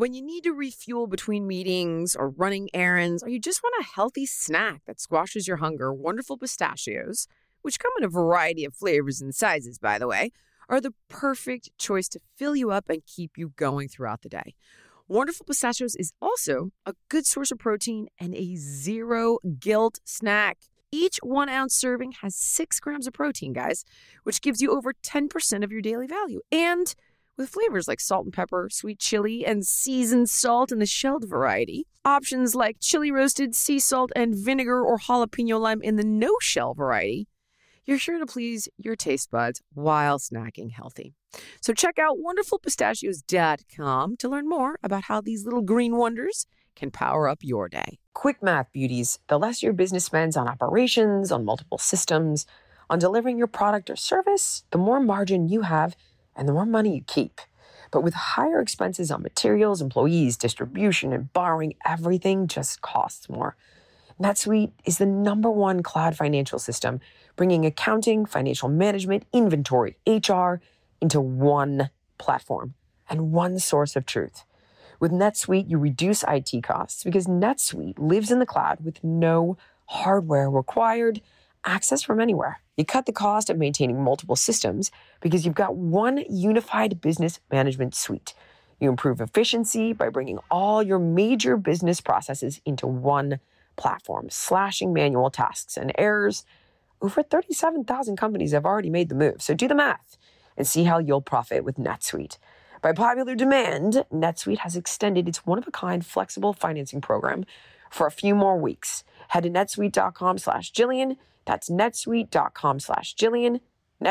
When you need to refuel between meetings or running errands, or you just want a healthy snack that squashes your hunger, Wonderful Pistachios, which come in a variety of flavors and sizes, by the way, are the perfect choice to fill you up and keep you going throughout the day. Wonderful Pistachios is also a good source of protein and a zero guilt snack. Each 1 ounce serving has 6 grams of protein, guys, which gives you over 10% of your daily value. And with flavors like salt and pepper, sweet chili, and seasoned salt in the shelled variety. Options like chili roasted, sea salt, and vinegar or jalapeno lime in the no-shell variety. You're sure to please your taste buds while snacking healthy. So check out wonderfulpistachios.com to learn more about how these little green wonders can power up your day. Quick math, beauties. The less your business spends on operations, on multiple systems, on delivering your product or service, the more margin you have and the more money you keep. But with higher expenses on materials, employees, distribution, and borrowing, everything just costs more. NetSuite is the #1 cloud financial system, bringing accounting, financial management, inventory, HR into one platform and one source of truth. With NetSuite, you reduce IT costs because NetSuite lives in the cloud with no hardware required, access from anywhere. You cut the cost of maintaining multiple systems because you've got one unified business management suite. You improve efficiency by bringing all your major business processes into one platform, slashing manual tasks and errors. Over 37,000 companies have already made the move, so do the math and see how you'll profit with NetSuite. By popular demand, NetSuite has extended its one-of-a-kind flexible financing program for a few more weeks. Head to netsuite.com/Jillian. That's netsuite.com/Jillian.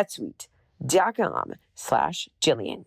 netsuite.com/Jillian.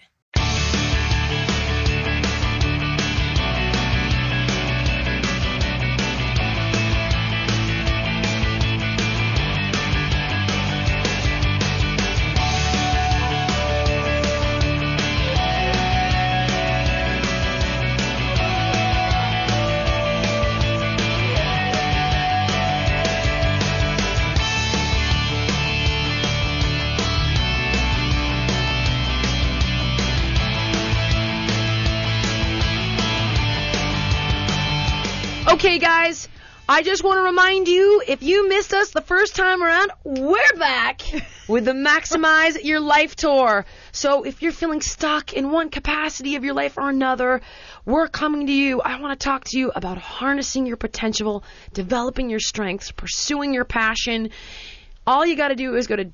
Okay, guys, I just want to remind you, if you missed us the first time around, we're back with the Maximize Your Life Tour. So if you're feeling stuck in one capacity of your life or another, we're coming to you. I want to talk to you about harnessing your potential, developing your strengths, pursuing your passion. All you got to do is go to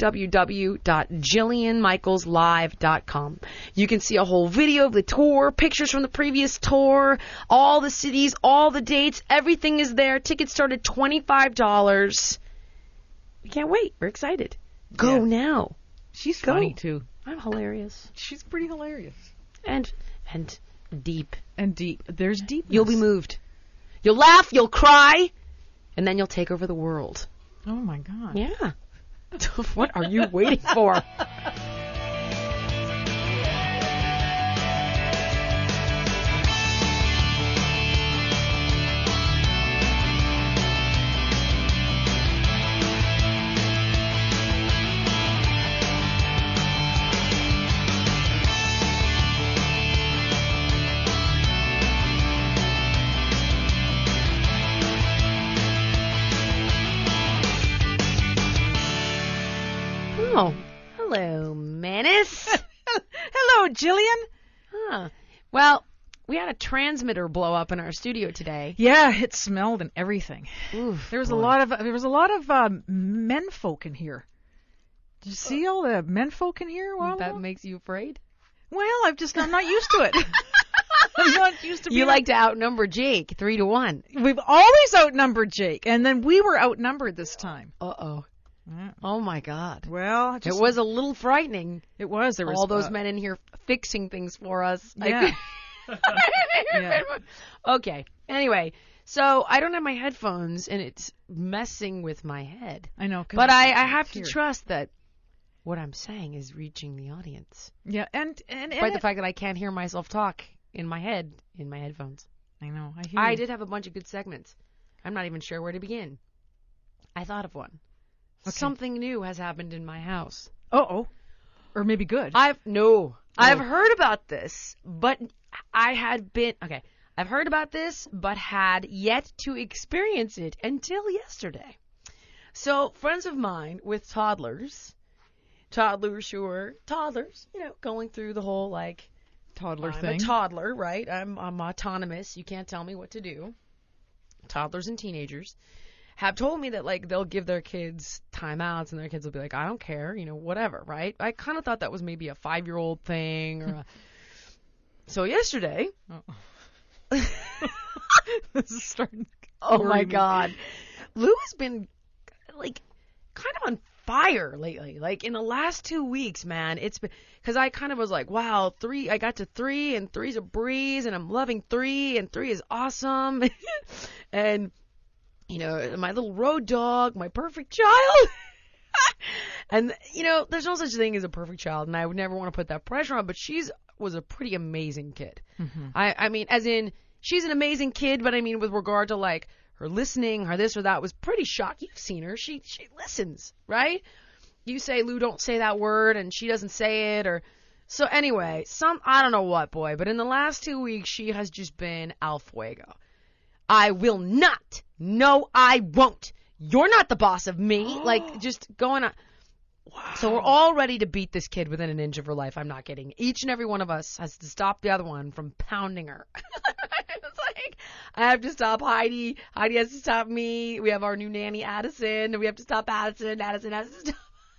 www.JillianMichaelsLive.com. You can see a whole video of the tour, pictures from the previous tour, all the cities, all the dates, everything is there. Tickets start at $25. We can't wait. We're excited. Go now. She's funny, too. I'm hilarious. She's pretty hilarious. And deep. And deep. There's deepness. You'll be moved. You'll laugh, you'll cry, and then you'll take over the world. Oh, my God. Yeah. What are you waiting for? Oh, hello, Menace. Hello, Jillian. Huh. Well, we had a transmitter blow up in our studio today. Yeah, it smelled and everything. Oof, there was boy. a lot of menfolk in here. Did you see all the menfolk in here? That makes you afraid? Well, I'm not used to it. I'm not used to being... You like to outnumber Jake 3-1. We've always outnumbered Jake, and then we were outnumbered this time. Uh-oh. Yeah. Oh, my God. Well, it was a little frightening. It was. There was all those men in here fixing things for us. Yeah. Yeah. Okay. Anyway, so I don't have my headphones, and it's messing with my head. I know. But I have to trust that what I'm saying is reaching the audience. Yeah, and Despite the fact that I can't hear myself talk in my head in my headphones. I know. I did have a bunch of good segments. I'm not even sure where to begin. I thought of one. Okay. Something new has happened in my house. Uh-oh. Or maybe good. I've heard about this, but I had been, okay, I've heard about this, but had yet to experience it until yesterday. So, friends of mine with toddlers who are toddlers, going through the whole, like, Toddler I'm thing. a toddler, right? I'm autonomous. You can't tell me what to do. Toddlers and teenagers have told me that, like, they'll give their kids timeouts and their kids will be like, I don't care, whatever, right? I kind of thought that was maybe a 5-year-old thing or So yesterday, This is starting. oh worry my me. God, Lou has been, like, kind of on fire lately. Like, in the last 2 weeks, man, it's been, because I kind of was like, wow, I got to 3, and 3's a breeze, and I'm loving 3, and 3 is awesome. And, my little road dog, my perfect child. And, there's no such thing as a perfect child, and I would never want to put that pressure on, but was a pretty amazing kid. Mm-hmm. I mean, as in, she's an amazing kid, but I mean, with regard to, like, her listening, her this or that, was pretty shocked. You've seen her. She listens, right? You say, Lou, don't say that word, and she doesn't say it, or... So anyway, I don't know what, boy, but in the last 2 weeks, she has just been al fuego. I will not. No, I won't. You're not the boss of me. Like, just going on. Wow. So we're all ready to beat this kid within an inch of her life. I'm not kidding. Each and every one of us has to stop the other one from pounding her. It's like, I have to stop Heidi. Heidi has to stop me. We have our new nanny, Addison. We have to stop Addison. Addison has to stop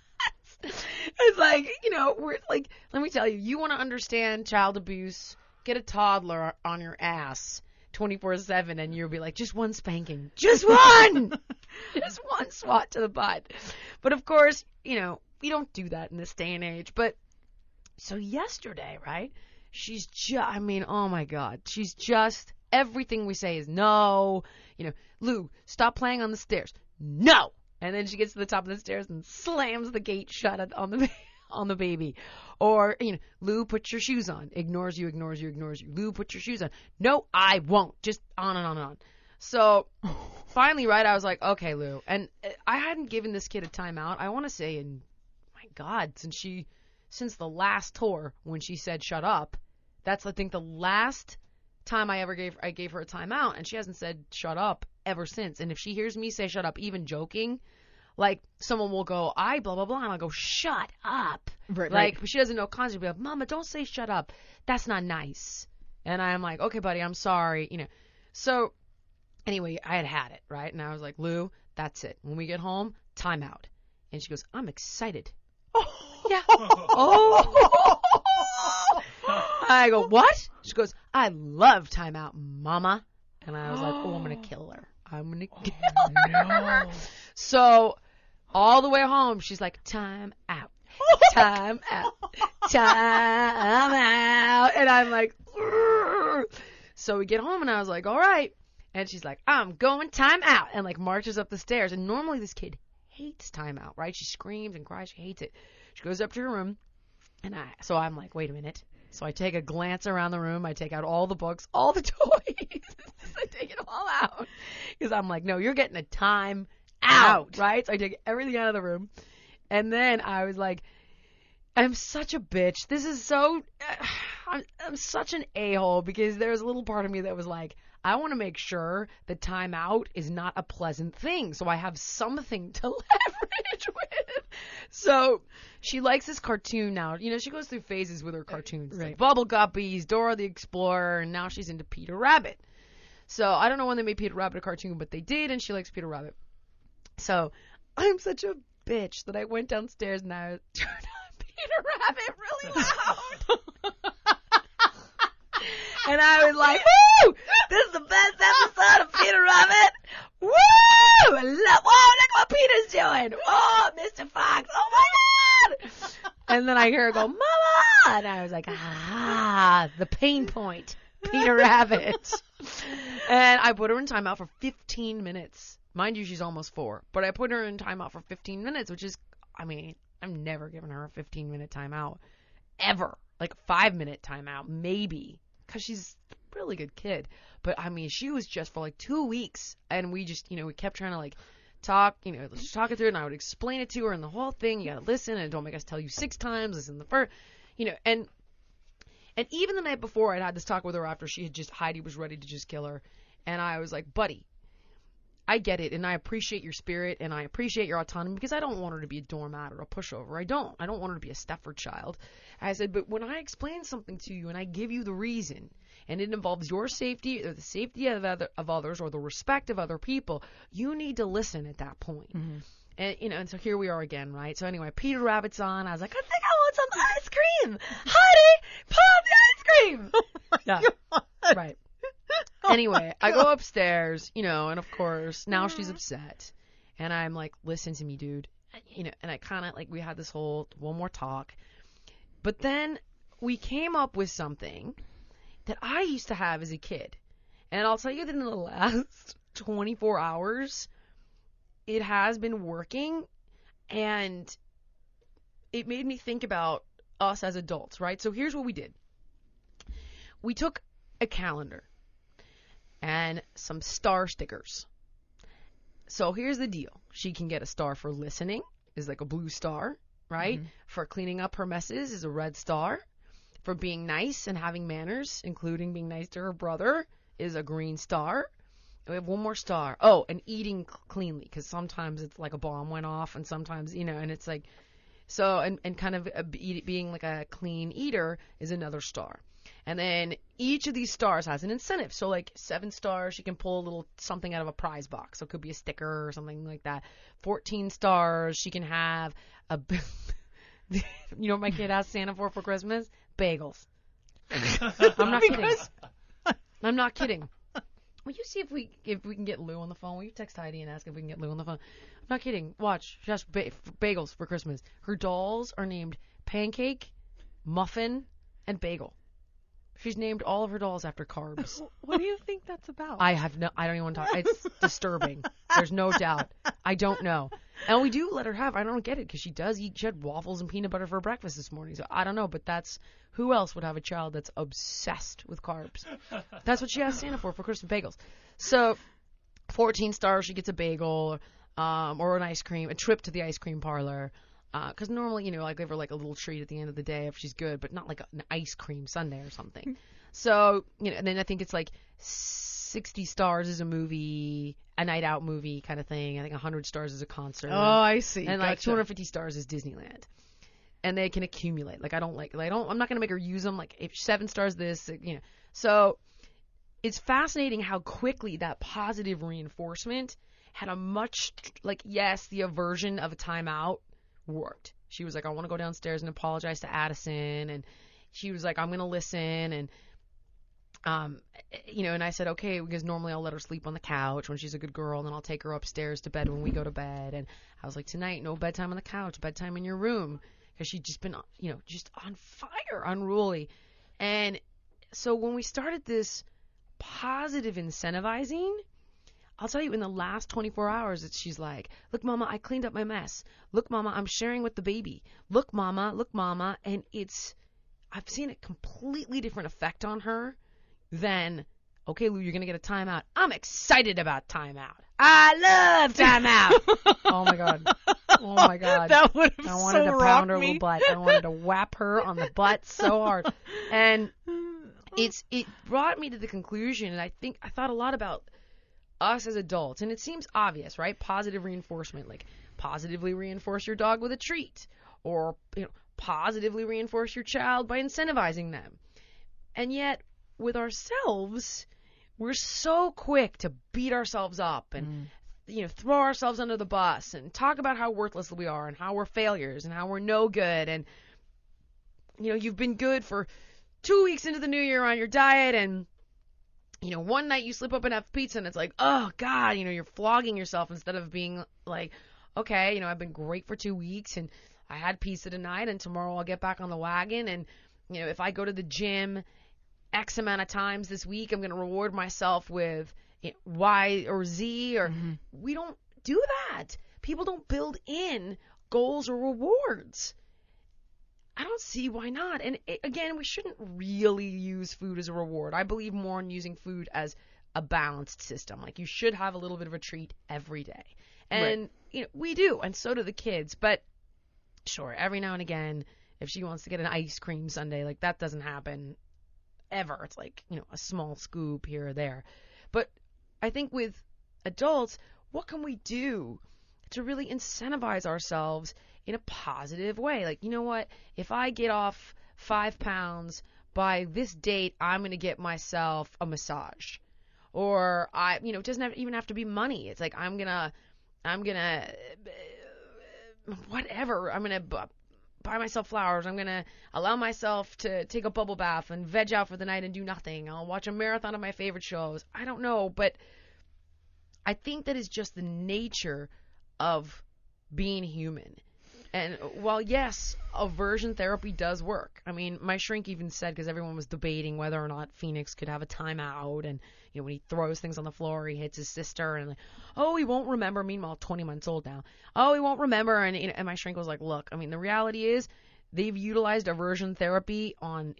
us. It's like, we're like, let me tell you, you want to understand child abuse, get a toddler on your ass 24/7 and you'll be like, just one spanking. Just one! Just one swat to the butt. But of course, we don't do that in this day and age. But so yesterday, right? She's oh my God. She's just, everything we say is no. Lou, stop playing on the stairs. No! And then she gets to the top of the stairs and slams the gate shut on the baby. Or, Lou, put your shoes on. Ignores you. Lou, put your shoes on. No, I won't. Just on and on and on. So finally, right, I was like, okay, Lou. And I hadn't given this kid a timeout. I want to say my God, since the last tour when she said shut up, that's, I think, the last time I gave her a timeout, and she hasn't said shut up ever since. And if she hears me say shut up, even joking, like, someone will go, I blah, blah, blah, and I'll go, shut up. Right, like, right. But she doesn't know concept. She'll be like, Mama, don't say shut up. That's not nice. And I'm like, okay, buddy, I'm sorry. So anyway, I had it, right? And I was like, Lou, that's it. When we get home, time out. And she goes, I'm excited. Yeah. Oh. I go, what? She goes, I love timeout, Mama. And I was like, oh, I'm going to kill her. No. So all the way home, she's like, time out, time out, time out. And I'm like, "Urgh." So we get home and I was like, all right. And she's like, I'm going time out. And like marches up the stairs. And normally this kid hates time out, right? She screams and cries. She hates it. She goes up to her room. So I'm like, wait a minute. So I take a glance around the room. I take out all the books, all the toys. I take it all out. Because I'm like, no, you're getting a time out, right? So I take everything out of the room. And then I was like, I'm such a bitch. This is so, I'm such an a-hole, because there's a little part of me that was like, I want to make sure that time out is not a pleasant thing. So I have something to leverage with. So she likes this cartoon now. She goes through phases with her cartoons. Right. Like Bubble Guppies, Dora the Explorer, and now she's into Peter Rabbit. So I don't know when they made Peter Rabbit a cartoon, but they did, and she likes Peter Rabbit. So I'm such a bitch that I went downstairs and I turned on Peter Rabbit really loud. And I was like, woo! This is the best episode of Peter Rabbit. Woo! Whoa, look what Peter's doing. Oh, Mr. Fox. Oh, my God. And then I hear her go, Mama! And I was like, the pain point. Peter Rabbit. And I put her in timeout for 15 minutes. Mind you, she's almost 4. But I put her in timeout for 15 minutes, which is, I've never given her a 15-minute timeout. Ever. Like a 5-minute timeout, maybe. Because she's a really good kid. But, she was just for like 2 weeks. And we just, we kept trying to like talk, just talk it through. And I would explain it to her and the whole thing. You got to listen, and don't make us tell you 6 times. Listen the first, and And even the night before, I'd had this talk with her after Heidi was ready to just kill her. And I was like, buddy, I get it, and I appreciate your spirit, and I appreciate your autonomy, because I don't want her to be a doormat or a pushover. I don't want her to be a Stepford child. I said, but when I explain something to you and I give you the reason, and it involves your safety or the safety of others or the respect of other people, you need to listen at that point. Mm-hmm. And, and so here we are again, right? So anyway, Peter Rabbit's on. I was like, I think I want some ice cream. Heidi, pop the ice cream. Oh my God. Right. Anyway, I go upstairs, and of course, now she's upset. And I'm like, listen to me, dude. And I kind of, we had this whole one more talk. But then we came up with something that I used to have as a kid. And I'll tell you that in the last 24 hours, it has been working. And it made me think about us as adults, right? So here's what we did. We took a calendar and some star stickers. So here's the deal. She can get a star for listening, is like a blue star, right? Mm-hmm. For cleaning up her messes is a red star. For being nice and having manners, including being nice to her brother, is a green star. And we have one more star. Oh, and eating cleanly, because sometimes it's like a bomb went off, and sometimes, and it's like, so, and kind of being like a clean eater is another star. And then each of these stars has an incentive. So 7 stars, she can pull a little something out of a prize box. So it could be a sticker or something like that. 14 stars, she can have a, you know what my kid asked Santa for Christmas? Bagels. I'm not kidding. I'm not kidding. Will you see if we can get Lou on the phone? Will you text Heidi and ask if we can get Lou on the phone? I'm not kidding. Watch. She asked bagels for Christmas. Her dolls are named Pancake, Muffin, and Bagel. She's named all of her dolls after carbs. What do you think that's about? I don't even want to talk. It's disturbing. There's no doubt. I don't know. And we do let her have, I don't get it, because she does eat, she had waffles and peanut butter for breakfast this morning. So I don't know, but who else would have a child that's obsessed with carbs? That's what she asked Santa for Christmas, bagels. So 14 stars, she gets a bagel, or an ice cream, a trip to the ice cream parlor. Because normally, I give her a little treat at the end of the day if she's good, but not an ice cream sundae or something. So, and then I think it's 60 stars is a movie, a night out movie kind of thing. I think 100 stars is a concert. Oh, I see. And gotcha. 250 stars is Disneyland. And they can accumulate. I'm not going to make her use them. If 7 stars this, So it's fascinating how quickly that positive reinforcement had a much, yes, the aversion of a timeout worked. She was like, I want to go downstairs and apologize to Addison, and she was like, I'm going to listen, and and I said, okay, because normally I'll let her sleep on the couch when she's a good girl, and then I'll take her upstairs to bed when we go to bed. And I was like, tonight, no bedtime on the couch, bedtime in your room, because she'd just been, just on fire, unruly. And so when we started this positive incentivizing, I'll tell you, in the last 24 hours, she's like, look, Mama, I cleaned up my mess. Look, Mama, I'm sharing with the baby. Look, Mama. And I've seen a completely different effect on her than, okay, Lou, you're going to get a timeout. I'm excited about timeout. I love timeout. Oh, my God. That would have I wanted to pound her little butt. I wanted to whap her on the butt so hard. And it brought me to the conclusion, and I thought a lot about us as adults, and it seems obvious, right? Positive reinforcement, positively reinforce your dog with a treat, or positively reinforce your child by incentivizing them. And yet with ourselves, we're so quick to beat ourselves up and throw ourselves under the bus and talk about how worthless we are and how we're failures and how we're no good. And you've been good for 2 weeks into the new year on your diet, and one night you slip up and have pizza, and it's like, oh, God, you're flogging yourself instead of being like, okay, I've been great for 2 weeks, and I had pizza tonight, and tomorrow I'll get back on the wagon, and, if I go to the gym X amount of times this week, I'm going to reward myself with Y or Z, or we don't do that. People don't build in goals or rewards. I don't see why not. And again, we shouldn't really use food as a reward. I believe more in using food as a balanced system. You should have a little bit of a treat every day. And, we do. And so do the kids. But sure, every now and again, if she wants to get an ice cream sundae, that doesn't happen ever. It's like, a small scoop here or there. But I think with adults, what can we do to really incentivize ourselves in a positive way? Like, you know what? If I get off 5 pounds by this date, I'm going to get myself a massage. Or it doesn't even have to be money. It's like I'm gonna whatever. I'm gonna buy myself flowers. I'm gonna allow myself to take a bubble bath and veg out for the night and do nothing. I'll watch a marathon of my favorite shows. I don't know, but I think that is just the nature of being human. And while, yes, aversion therapy does work. I mean, my shrink even said, because everyone was debating whether or not Phoenix could have a timeout. And, when he throws things on the floor, he hits his sister. And, he won't remember. Meanwhile, 20 months old now. Oh, he won't remember. And my shrink was like, look, I mean, the reality is they've utilized aversion therapy on,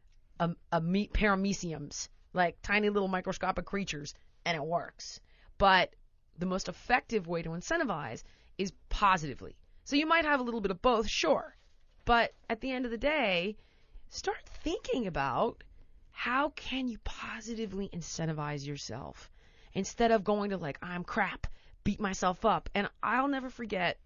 parameciums, like tiny little microscopic creatures, and it works. But the most effective way to incentivize is positively. So you might have a little bit of both, sure. But at the end of the day, start thinking about how can you positively incentivize yourself instead of going to I'm crap, beat myself up. And I'll never forget,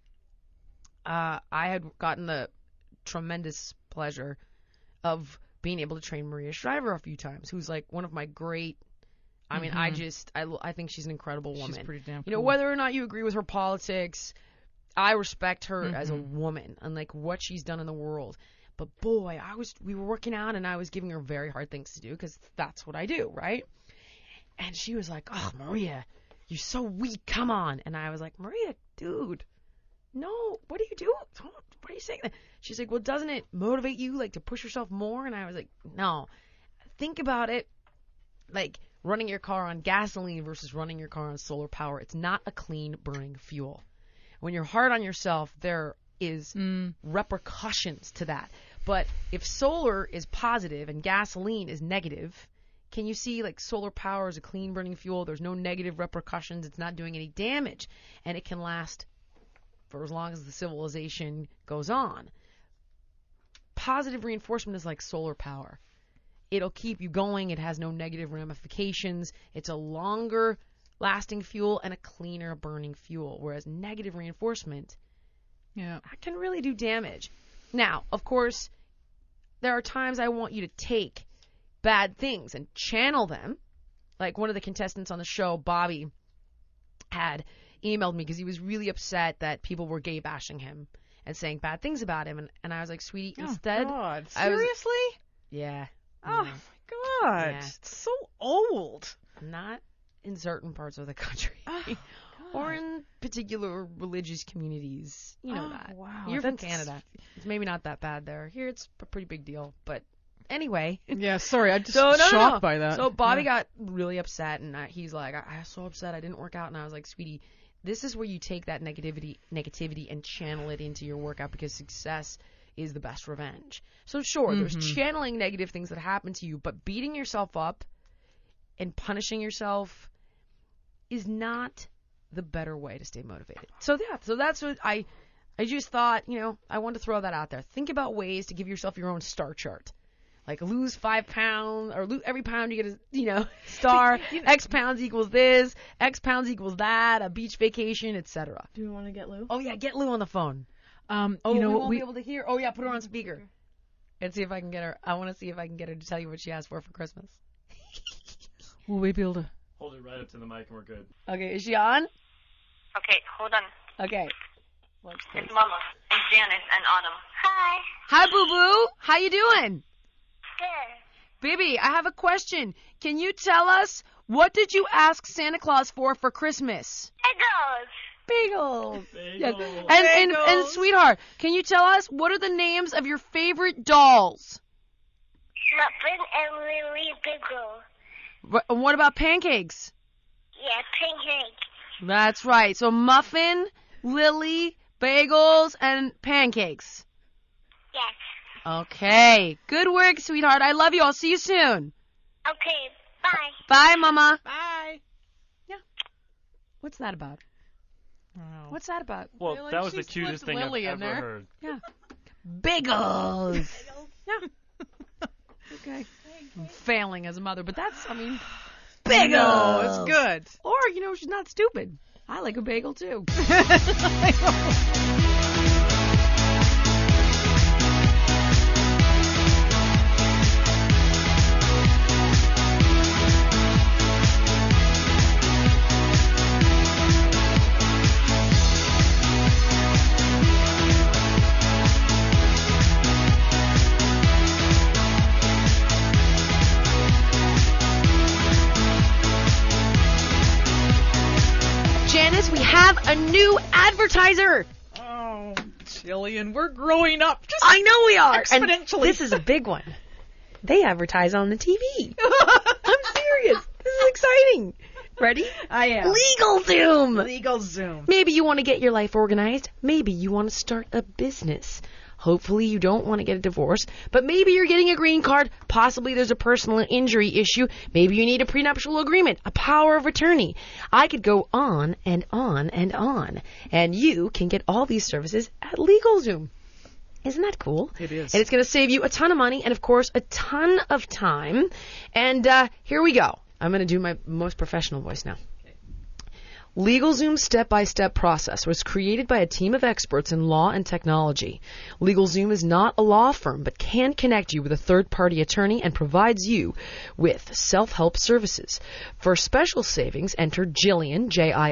I had gotten the tremendous pleasure of being able to train Maria Shriver a few times, who's one of my great, I mean, I think she's an incredible woman. She's pretty damn cool. Whether or not you agree with her politics, I respect her as a woman and what she's done in the world. But boy, we were working out and I was giving her very hard things to do because that's what I do, right? And she was like, "Oh, Maria, you're so weak. Come on." And I was like, "Maria, dude, no, what are you doing? What are you saying?" She's like, "Well, doesn't it motivate you to push yourself more?" And I was like, "No, think about it like running your car on gasoline versus running your car on solar power. It's not a clean burning fuel. When you're hard on yourself, there is repercussions to that. But if solar is positive and gasoline is negative, can you see solar power is a clean burning fuel? There's no negative repercussions. It's not doing any damage. And it can last for as long as the civilization goes on. Positive reinforcement is like solar power. It'll keep you going. It has no negative ramifications. It's a longer lasting fuel and a cleaner burning fuel. Whereas negative reinforcement can really do damage. Now, of course, there are times I want you to take bad things and channel them. Like one of the contestants on the show, Bobby, had emailed me because he was really upset that people were gay bashing him and saying bad things about him. And I was like, sweetie, instead. God. Seriously? Yeah. Oh, my God. Yeah. It's so old. Not in certain parts of the country. Oh, or in particular religious communities. You know that. Wow. You're from Canada. It's maybe not that bad there. Here it's a pretty big deal. But anyway. Yeah, sorry. I'm just No. shocked by that. So Bobby got really upset, and he's like, I was so upset I didn't work out. And I was like, sweetie, this is where you take that negativity and channel it into your workout, because success is the best revenge. So sure, there's channeling negative things that happen to you, but beating yourself up and punishing yourself is not the better way to stay motivated. So that's what I just thought, I wanted to throw that out there. Think about ways to give yourself your own star chart. Like lose 5 pounds, or lose every pound you get a star. X pounds equals this. X pounds equals that. A beach vacation, etc. Do we want to get Lou? Oh yeah, get Lou on the phone. we won't be able to hear. Oh yeah, put her on speaker. And see if I can get her. I want to see if I can get her to tell you what she asked for Christmas. Will we be able to? Hold it right up to the mic and we're good. Okay, is she on? Okay, hold on. Okay. It's Mama and Janice and Autumn. Hi. Hi, Boo Boo. How you doing? Good. Baby, I have a question. Can you tell us, what did you ask Santa Claus for Christmas? Bagels. Bagels. Yes. And sweetheart, can you tell us, what are the names of your favorite dolls? Muffin and Lily Bagel. What about pancakes? Yeah, pancake. That's right. So muffin, Lily, bagels, and pancakes. Yes. Okay. Good work, sweetheart. I love you. I'll see you soon. Okay, bye. Bye, Mama. Bye. Yeah. What's that about? Wow. What's that about? Well, Really? that was She the cutest slipped thing Lily I've in ever there. heard. Yeah. Bagels. Yeah. Okay. failing as a mother, but that's, Bagel. bagels. It's good. Or, she's not stupid. I like a bagel too. Janice, we have a new advertiser. Oh, Jillian, we're growing up. Just I know we are. exponentially. And this is a big one. They advertise on the TV. I'm serious. This is exciting. Ready? I am. LegalZoom. LegalZoom. Maybe you want to get your life organized. Maybe you want to start a business. Hopefully you don't want to get a divorce, but maybe you're getting a green card. Possibly there's a personal injury issue. Maybe you need a prenuptial agreement, a power of attorney. I could go on and on and on. And you can get all these services at LegalZoom. Isn't that cool? It is. And it's going to save you a ton of money and, of course, a ton of time. And here we go. I'm going to do my most professional voice now. LegalZoom's step-by-step process was created by a team of experts in law and technology. LegalZoom is not a law firm, but can connect you with a third-party attorney and provides you with self-help services. For special savings, enter Jillian,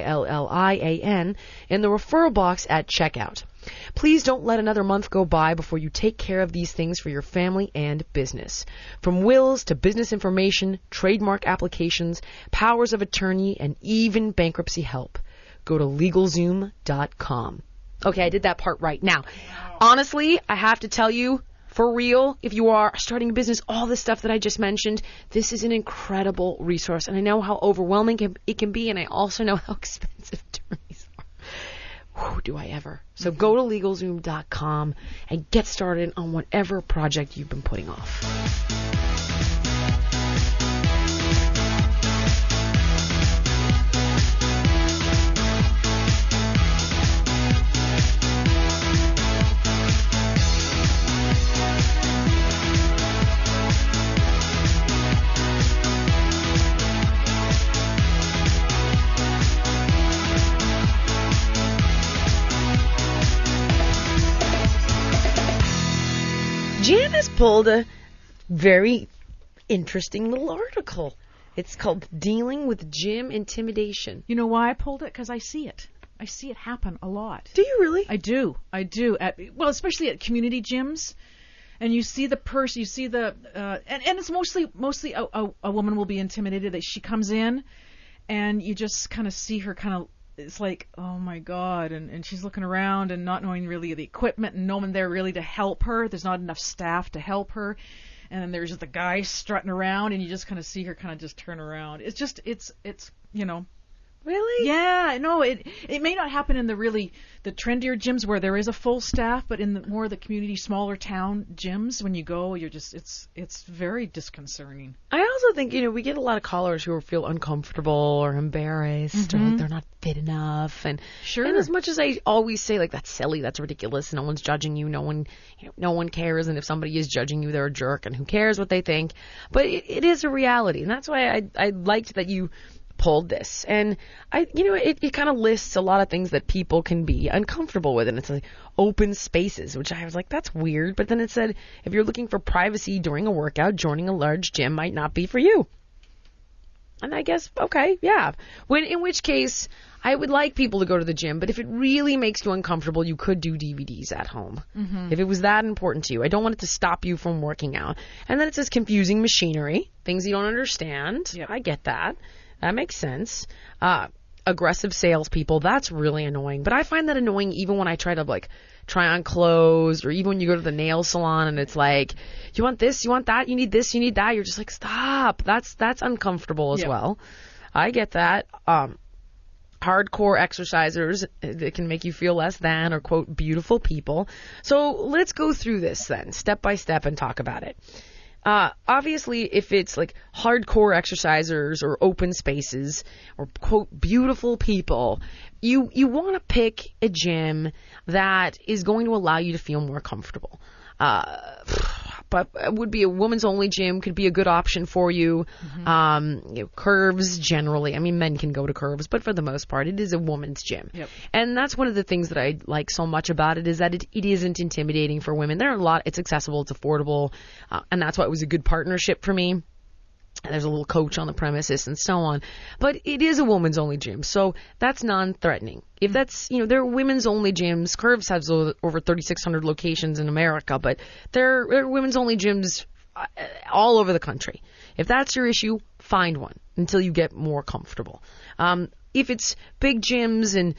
Jillian, in the referral box at checkout. Please don't let another month go by before you take care of these things for your family and business. From wills to business information, trademark applications, powers of attorney, and even bankruptcy help. Go to LegalZoom.com. Okay, I did that part right. Now, honestly, I have to tell you, for real, if you are starting a business, all this stuff that I just mentioned, this is an incredible resource. And I know how overwhelming it can be, and I also know how expensive attorneys are. Whew, do I ever. So go to LegalZoom.com and get started on whatever project you've been putting off. Janice pulled a very interesting little article. It's called Dealing with Gym Intimidation. You know why I pulled it? Because I see it. I see it happen a lot. Do you really? I do. Well, especially at community gyms. And you see the person, you see the, and it's mostly a woman will be intimidated that she comes in and you just kind of see her kind of, it's like, oh my God, and she's looking around and not knowing really the equipment and no one there really to help her. There's not enough staff to help her. And then there's the guy strutting around and you just kind of see her kind of just turn around. It's just, it's Really? Yeah, no, it may not happen in the trendier gyms where there is a full staff, but in the community, smaller town gyms, when you go, you're just, it's very disconcerting. I also think, we get a lot of callers who feel uncomfortable or embarrassed or like they're not fit enough. And, Sure. And as much as I always say, like, that's silly, that's ridiculous, no one's judging you, no one cares, and if somebody is judging you, they're a jerk, and who cares what they think. But it is a reality, and that's why I liked that you pulled this. And it kind of lists a lot of things that people can be uncomfortable with, and it's like open spaces, which I was like, that's weird. But then it said, if you're looking for privacy during a workout, joining a large gym might not be for you. And I guess, okay, yeah. In which case, I would like people to go to the gym, but if it really makes you uncomfortable, you could do DVDs at home. If it was that important to you. I don't want it to stop you from working out. And then it says confusing machinery, things you don't understand. Yep. I get that. That makes sense. Aggressive salespeople, that's really annoying. But I find that annoying even when I try to, try on clothes, or even when you go to the nail salon and it's like, you want this, you want that, you need this, you need that. You're just like, stop. That's uncomfortable as well. I get that. Hardcore exercisers that can make you feel less than, or, quote, beautiful people. So let's go through this then, step by step, and talk about it. Obviously, if it's like hardcore exercisers or open spaces or, quote, beautiful people, you want to pick a gym that is going to allow you to feel more comfortable. but would be a women's only gym, could be a good option for you. Curves generally, I mean, men can go to Curves, but for the most part, it is a woman's gym. Yep. And that's one of the things that I like so much about it, is that it isn't intimidating for women. There are it's accessible, it's affordable, and that's why it was a good partnership for me. And there's a little coach on the premises and so on. But it is a women's only gym, so that's non-threatening. If that's, there are women's only gyms. Curves has over 3,600 locations in America, but there are women's only gyms all over the country. If that's your issue, find one until you get more comfortable. If it's big gyms, and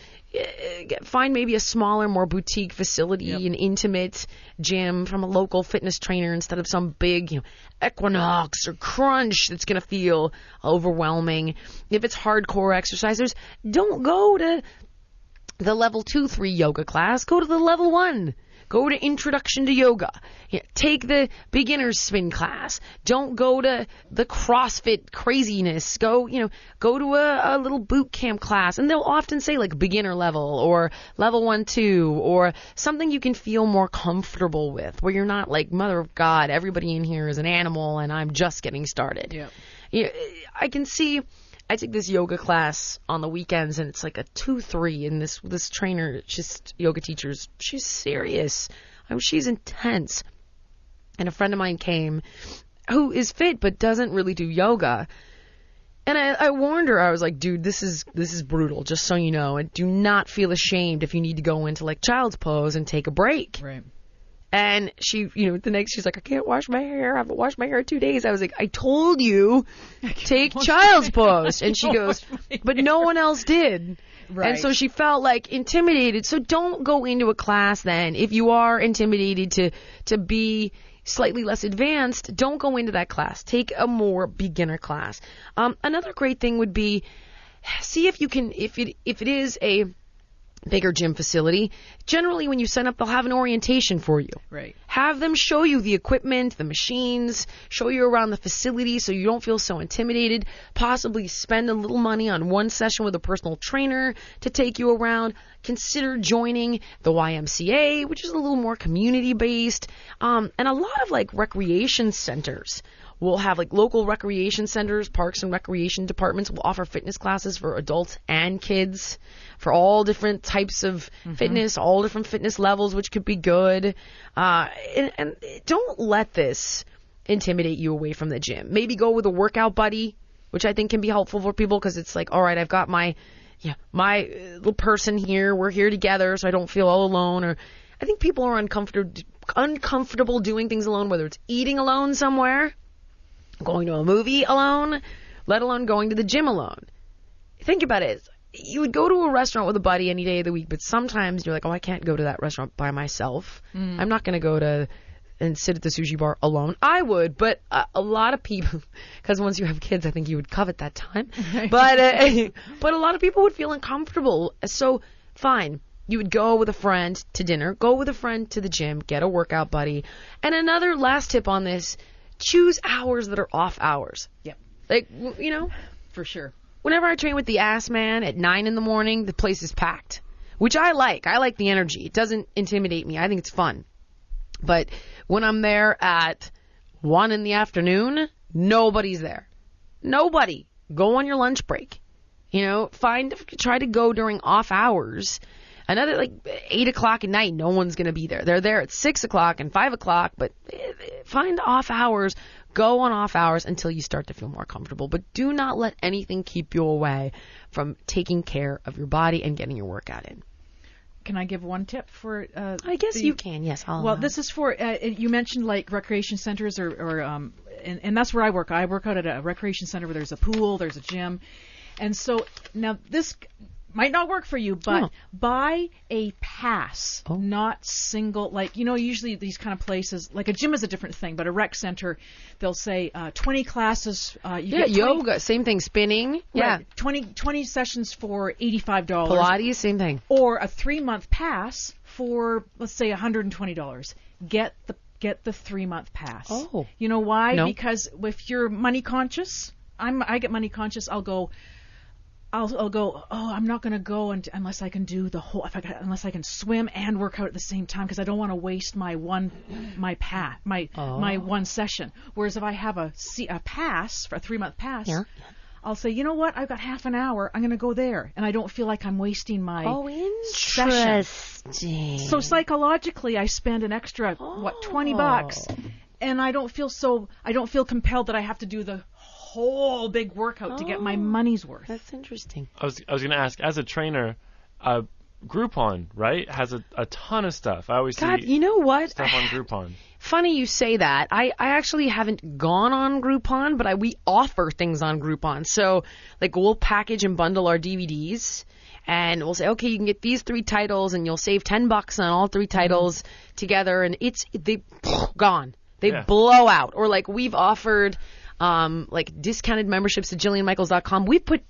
find maybe a smaller, more boutique facility, an intimate gym from a local fitness trainer instead of some big, Equinox or Crunch that's going to feel overwhelming. If it's hardcore exercisers, don't go to the level 2-3 yoga class. Go to the level 1. Go to Introduction to Yoga. Take the beginner's spin class. Don't go to the CrossFit craziness. Go to a little boot camp class. And they'll often say like beginner level or level 1-2 or something you can feel more comfortable with, where you're not like, mother of God, everybody in here is an animal and I'm just getting started. Yeah. I can see... I take this yoga class on the weekends, and it's like a 2-3, and this trainer, just yoga teachers, she's serious. She's intense. And a friend of mine came who is fit but doesn't really do yoga. And I warned her. I was like, dude, this is brutal, just so you know. And do not feel ashamed if you need to go into like child's pose and take a break. Right. And she, the next, she's like, I can't wash my hair. I haven't washed my hair in 2 days. I was like, I told you, take child's pose. And she goes, but no one else did. Right. And so she felt like intimidated. So don't go into a class then. If you are intimidated to be slightly less advanced, don't go into that class. Take a more beginner class. Another great thing would be, see if you can, if it is a bigger gym facility, generally when you sign up, they'll have an orientation for you. Right. Have them show you the equipment, the machines, show you around the facility so you don't feel so intimidated. Possibly spend a little money on one session with a personal trainer to take you around. Consider joining the YMCA, which is a little more community-based. And a lot of like recreation centers will have like local recreation centers, parks and recreation departments will offer fitness classes for adults and kids for all different types of fitness, all different fitness levels, which could be good. And don't let this intimidate you away from the gym. Maybe go with a workout buddy, which I think can be helpful for people, because it's like, all right, I've got my little person here. We're here together, so I don't feel all alone. Or I think people are uncomfortable doing things alone, whether it's eating alone somewhere, going to a movie alone, let alone going to the gym alone. Think about it. You would go to a restaurant with a buddy any day of the week, but sometimes you're like, oh, I can't go to that restaurant by myself. I'm not going to go and sit at the sushi bar alone. I would, but a lot of people, because once you have kids, I think you would covet that time. But a lot of people would feel uncomfortable. So fine. You would go with a friend to dinner, go with a friend to the gym, get a workout buddy. And another last tip on this, choose hours that are off hours. Yep. Like, For sure. Whenever I train with the Ass Man at 9 in the morning, the place is packed, which I like. I like the energy. It doesn't intimidate me. I think it's fun. But when I'm there at 1 in the afternoon, nobody's there. Nobody. Go on your lunch break. Try to go during off hours. Another, like, 8 o'clock at night, no one's going to be there. They're there at 6 o'clock and 5 o'clock, but find off hours. Go on off hours until you start to feel more comfortable. But do not let anything keep you away from taking care of your body and getting your workout in. Can I give one tip for? I guess you can. Yes. This is for. You mentioned like recreation centers, and that's where I work. I work out at a recreation center where there's a pool, there's a gym, and so now this might not work for you, but buy a pass, not single. Like, usually these kind of places, like a gym is a different thing, but a rec center, they'll say 20 classes. You get 20, yoga, same thing, spinning. Right, 20 sessions for $85. Pilates, same thing. Or a 3-month pass for, let's say, $120. Get the 3-month pass. Oh. You know why? No. Because if you're money conscious, I get money conscious, I'll go, I'll go, oh, I'm not going to go unless I can do the whole, unless I can swim and work out at the same time, because I don't want to waste my one session. Whereas if I have a pass, for a 3-month pass, I'll say, you know what, I've got half an hour, I'm going to go there, and I don't feel like I'm wasting my session. So psychologically, I spend an extra, $20, and I don't feel compelled that I have to do the whole big workout to get my money's worth. That's interesting. I was going to ask, as a trainer, Groupon, right, has a ton of stuff. I always see you know what? stuff on Groupon. Funny you say that. I actually haven't gone on Groupon, but we offer things on Groupon. So, like, we'll package and bundle our DVDs, and we'll say, okay, you can get these 3 titles, and you'll save $10 on all 3 titles together, and they gone. They blow out. Or, like, we've offered like discounted memberships to JillianMichaels.com. We put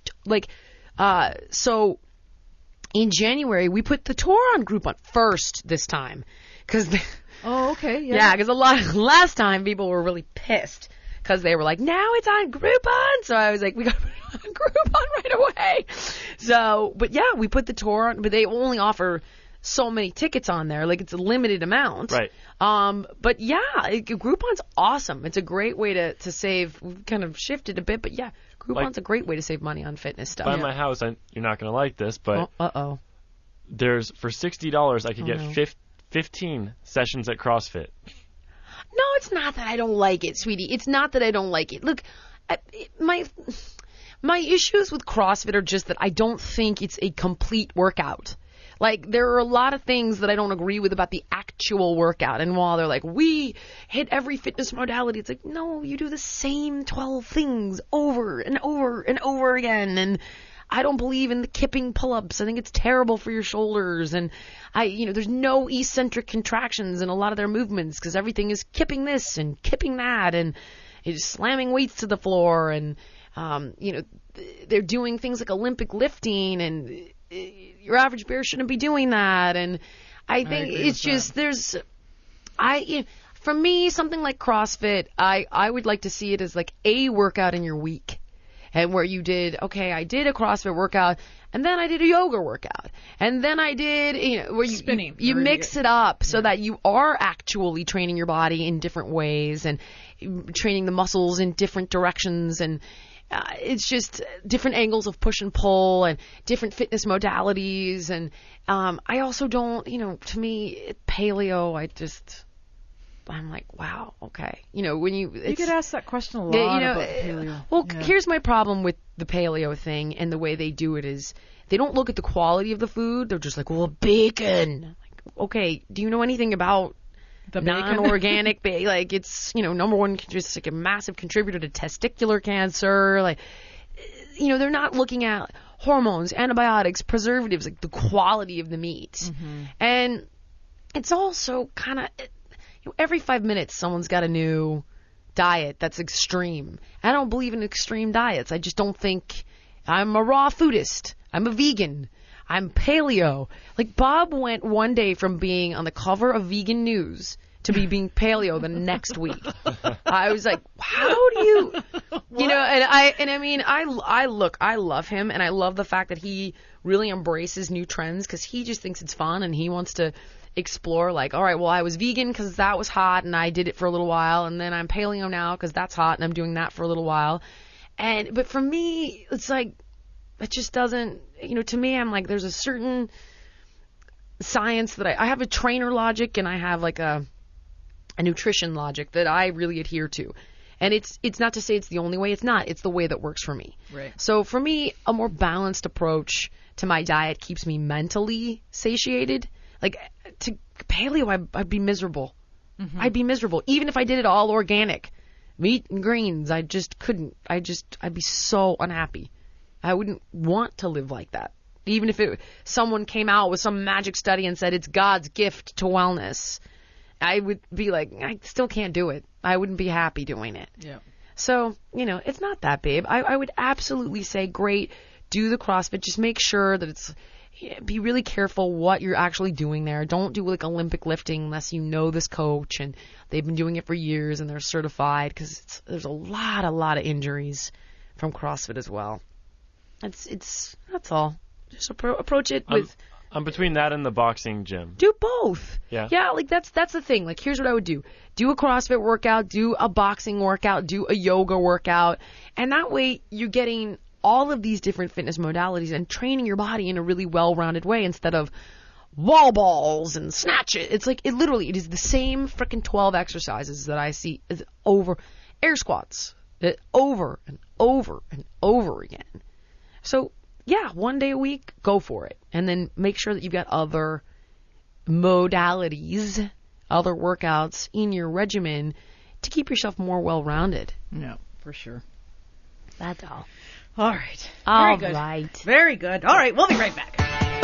so in January we put the tour on Groupon first this time because because last time people were really pissed because they were like, now it's on Groupon. So I was like, we got to put it on Groupon right away. So, but yeah, we put the tour on, but they only offer so many tickets on there, like it's a limited amount. Right. But yeah, Groupon's awesome. It's a great way to save. We've kind of shifted a bit, but yeah, Groupon's a great way to save money on fitness stuff. By my house, you're not going to like this, but there's for $60 I could get 15 sessions at CrossFit. No, it's not that I don't like it, sweetie. It's not that I don't like it. Look, my issues with CrossFit are just that I don't think it's a complete workout. Like, there are a lot of things that I don't agree with about the actual workout. And while they're like, we hit every fitness modality, it's like, no, you do the same 12 things over and over and over again. And I don't believe in the kipping pull-ups. I think it's terrible for your shoulders. And there's no eccentric contractions in a lot of their movements because everything is kipping this and kipping that and it's slamming weights to the floor. And, they're doing things like Olympic lifting, and your average bear shouldn't be doing that. And I think it's just for me, something like CrossFit, I would like to see it as like a workout in your week. And where you did, I did a CrossFit workout, and then I did a yoga workout, and then I did, where you mix it up so that you are actually training your body in different ways and training the muscles in different directions, and it's just different angles of push and pull and different fitness modalities. And I also don't, to me, paleo, I'm like, wow, okay. When you get asked that question a lot about paleo. Well, here's my problem with the paleo thing and the way they do it is they don't look at the quality of the food. They're just like, well, bacon. Like, okay, do you know anything about the non-organic bacon? Like, it's, number one, just like a massive contributor to testicular cancer. Like, they're not looking at hormones, antibiotics, preservatives, like the quality of the meat. Mm-hmm. And it's also kind of, every 5 minutes someone's got a new diet that's extreme. I don't believe in extreme diets. I just don't think. I'm a raw foodist. I'm a vegan. I'm paleo. Like, Bob went one day from being on the cover of Vegan News to being paleo the next week. I was like, how do you, I love him, and I love the fact that he really embraces new trends because he just thinks it's fun and he wants to explore, like, all right, well, I was vegan because that was hot and I did it for a little while, and then I'm paleo now because that's hot and I'm doing that for a little while. But for me, it's like, it just doesn't, to me, I'm like, there's a certain science that I have a trainer logic and I have like a nutrition logic that I really adhere to. And it's not to say it's the only way. It's not. It's the way that works for me. Right. So for me, a more balanced approach to my diet keeps me mentally satiated. Like, to paleo, I'd be miserable. Mm-hmm. I'd be miserable. Even if I did it all organic, meat and greens, I just couldn't. I'd be so unhappy. I wouldn't want to live like that. Even if someone came out with some magic study and said it's God's gift to wellness, I would be like, I still can't do it. I wouldn't be happy doing it. Yeah. So, it's not that, babe. I would absolutely say, great, do the CrossFit. Just make sure that it's, be really careful what you're actually doing there. Don't do like Olympic lifting unless you know this coach and they've been doing it for years and they're certified, because there's a lot of injuries from CrossFit as well. That's all. Just approach it with. I'm between that and the boxing gym. Do both. Yeah. Yeah, like that's the thing. Like, here's what I would do. Do a CrossFit workout, do a boxing workout, do a yoga workout. And that way you're getting all of these different fitness modalities and training your body in a really well-rounded way instead of wall balls and snatch it. It's like, it is the same freaking 12 exercises that I see over air squats, over and over and over again. So, yeah, 1 day a week, go for it. And then make sure that you've got other modalities, other workouts in your regimen to keep yourself more well-rounded. Yeah, for sure. That's all. All right. All Very good. right. Very good. All right, we'll be right back.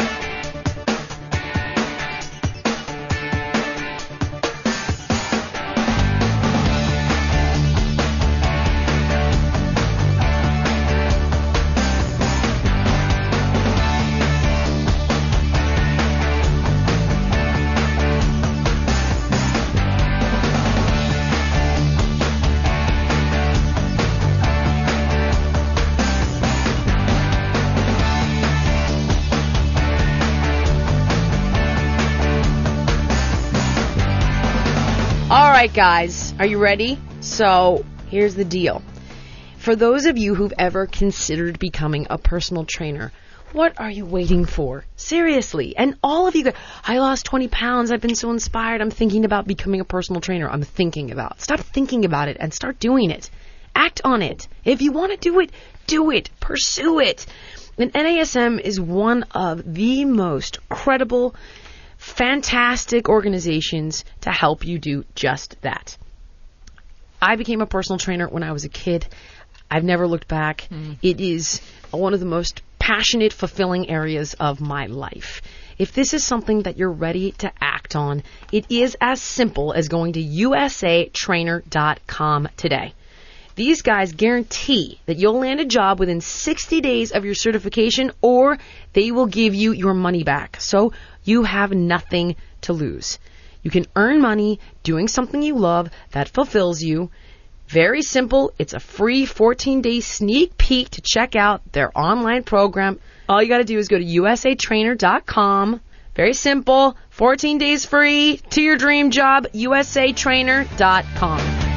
All right, guys, are you ready? So here's the deal. For those of you who've ever considered becoming a personal trainer, what are you waiting for? Seriously. And all of you guys, I lost 20 pounds. I've been so inspired. I'm thinking about becoming a personal trainer. Stop thinking about it and start doing it. Act on it. If you want to do it, do it. Pursue it. And NASM is one of the most credible, fantastic organizations to help you do just that. I became a personal trainer when I was a kid. I've never looked back. It is one of the most passionate, fulfilling areas of my life. If this is something that you're ready to act on, it is as simple as going to usatrainer.com today. These guys guarantee that you'll land a job within 60 days of your certification, or they will give you your money back. So you have nothing to lose. You can earn money doing something you love that fulfills you. Very simple. It's a free 14-day sneak peek to check out their online program. All you got to do is go to usatrainer.com. Very simple. 14 days free to your dream job. usatrainer.com.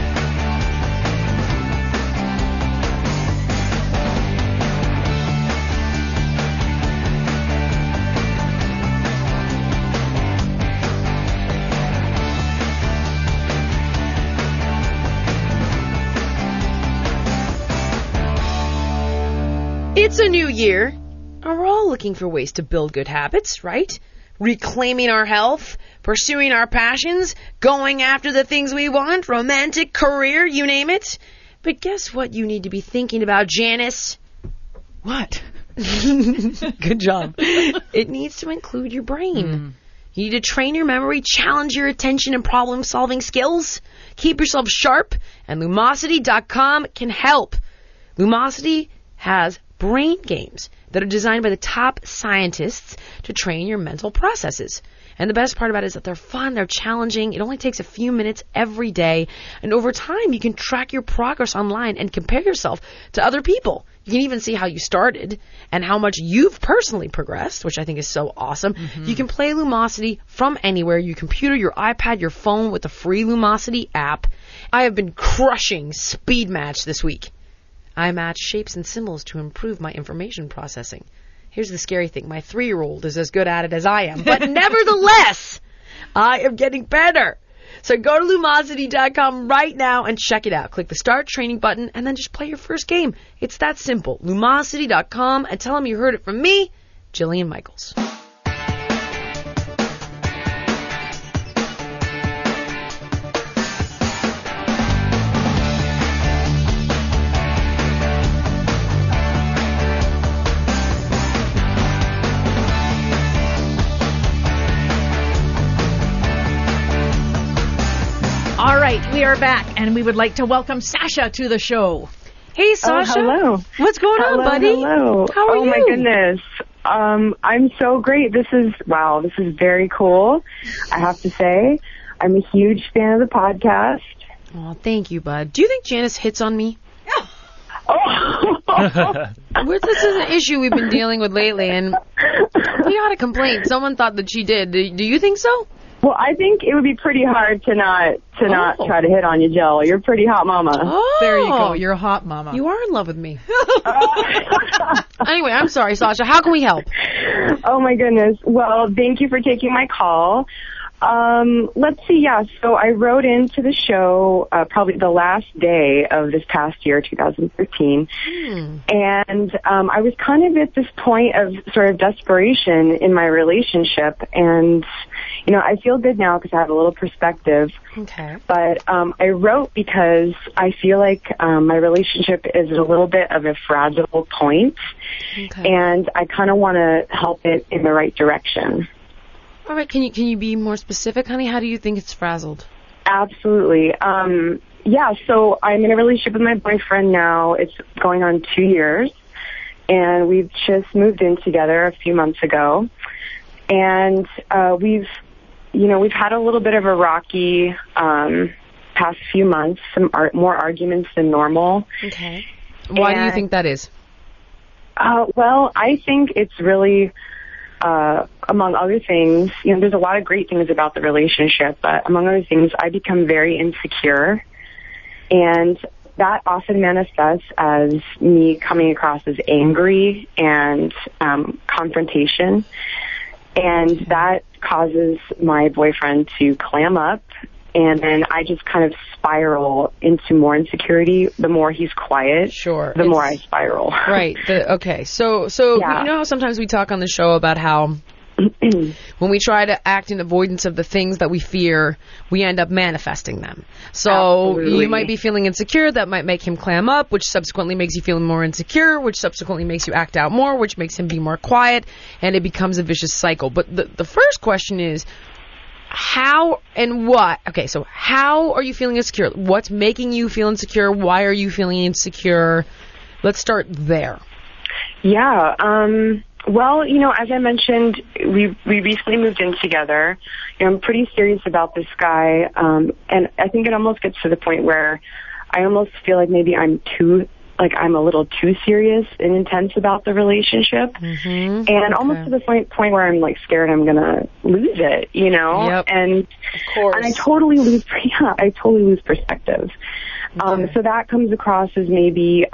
It's a new year, and we're all looking for ways to build good habits, right? Reclaiming our health, pursuing our passions, going after the things we want, romantic, career, you name it. But guess what you need to be thinking about, Janice? What? Good job. It needs to include your brain. You need to train your memory, challenge your attention and problem-solving skills, keep yourself sharp, and Lumosity.com can help. Lumosity has brain games that are designed by the top scientists to train your mental processes. And the best part about it is that they're fun, they're challenging. It only takes a few minutes every day. And over time, you can track your progress online and compare yourself to other people. You can even see how you started and how much you've personally progressed, which I think is so awesome. You can play Lumosity from anywhere, your computer, your iPad, your phone, with the free Lumosity app. I have been crushing Speed Match this week. I match shapes and symbols to improve my information processing. Here's the scary thing. My 3-year-old is as good at it as I am. But nevertheless, I am getting better. So go to Lumosity.com right now and check it out. Click the Start Training button and then just play your first game. It's that simple. Lumosity.com, and tell them you heard it from me, Jillian Michaels. All right, we are back, and we would like to welcome Sasha to the show. Hey, Sasha. Hello. What's going on, buddy? Hello. How are you? Oh, my goodness. I'm so great. This is very cool, I have to say. I'm a huge fan of the podcast. Oh, thank you, bud. Do you think Janice hits on me? Oh, This is an issue we've been dealing with lately, and we got a complaint. Someone thought that she did. Do you think so? Well, I think it would be pretty hard to not try to hit on you, Jill. You're a pretty hot mama. Oh, there you go. You're a hot mama. You are in love with me. Anyway, I'm sorry, Sasha. How can we help? Oh, my goodness. Well, thank you for taking my call. Let's see. Yeah, so I wrote into the show probably the last day of this past year, 2013, and I was kind of at this point of sort of desperation in my relationship, and I feel good now because I have a little perspective. Okay. But I wrote because I feel like my relationship is at a little bit of a fragile point, and I kind of want to help it in the right direction. All right, can you be more specific, honey? How do you think it's frazzled? Absolutely. Yeah, so I'm in a relationship with my boyfriend now. It's going on 2 years, and we've just moved in together a few months ago. And we've had a little bit of a rocky past few months, more arguments than normal. Okay. Why do you think that is? Well, I think it's really... among other things, there's a lot of great things about the relationship, but among other things, I become very insecure, and that often manifests as me coming across as angry and confrontation, and that causes my boyfriend to clam up, and then I just kind of spiral into more insecurity. The more he's quiet, the more I spiral. Right. Okay. So yeah. You know how sometimes we talk on the show about how when we try to act in avoidance of the things that we fear, we end up manifesting them. So Absolutely. You might be feeling insecure. That might make him clam up, which subsequently makes you feel more insecure, which subsequently makes you act out more, which makes him be more quiet, and it becomes a vicious cycle. But the first question is, how and what? Okay, so how are you feeling insecure? What's making you feel insecure? Why are you feeling insecure? Let's start there. Yeah. Well, as I mentioned, we recently moved in together. I'm pretty serious about this guy, and I think it almost gets to the point where I almost feel like maybe I'm a little too serious and intense about the relationship, and almost to the point where I'm scared I'm gonna lose it, Yep. And of course, and I totally lose perspective. So that comes across as maybe,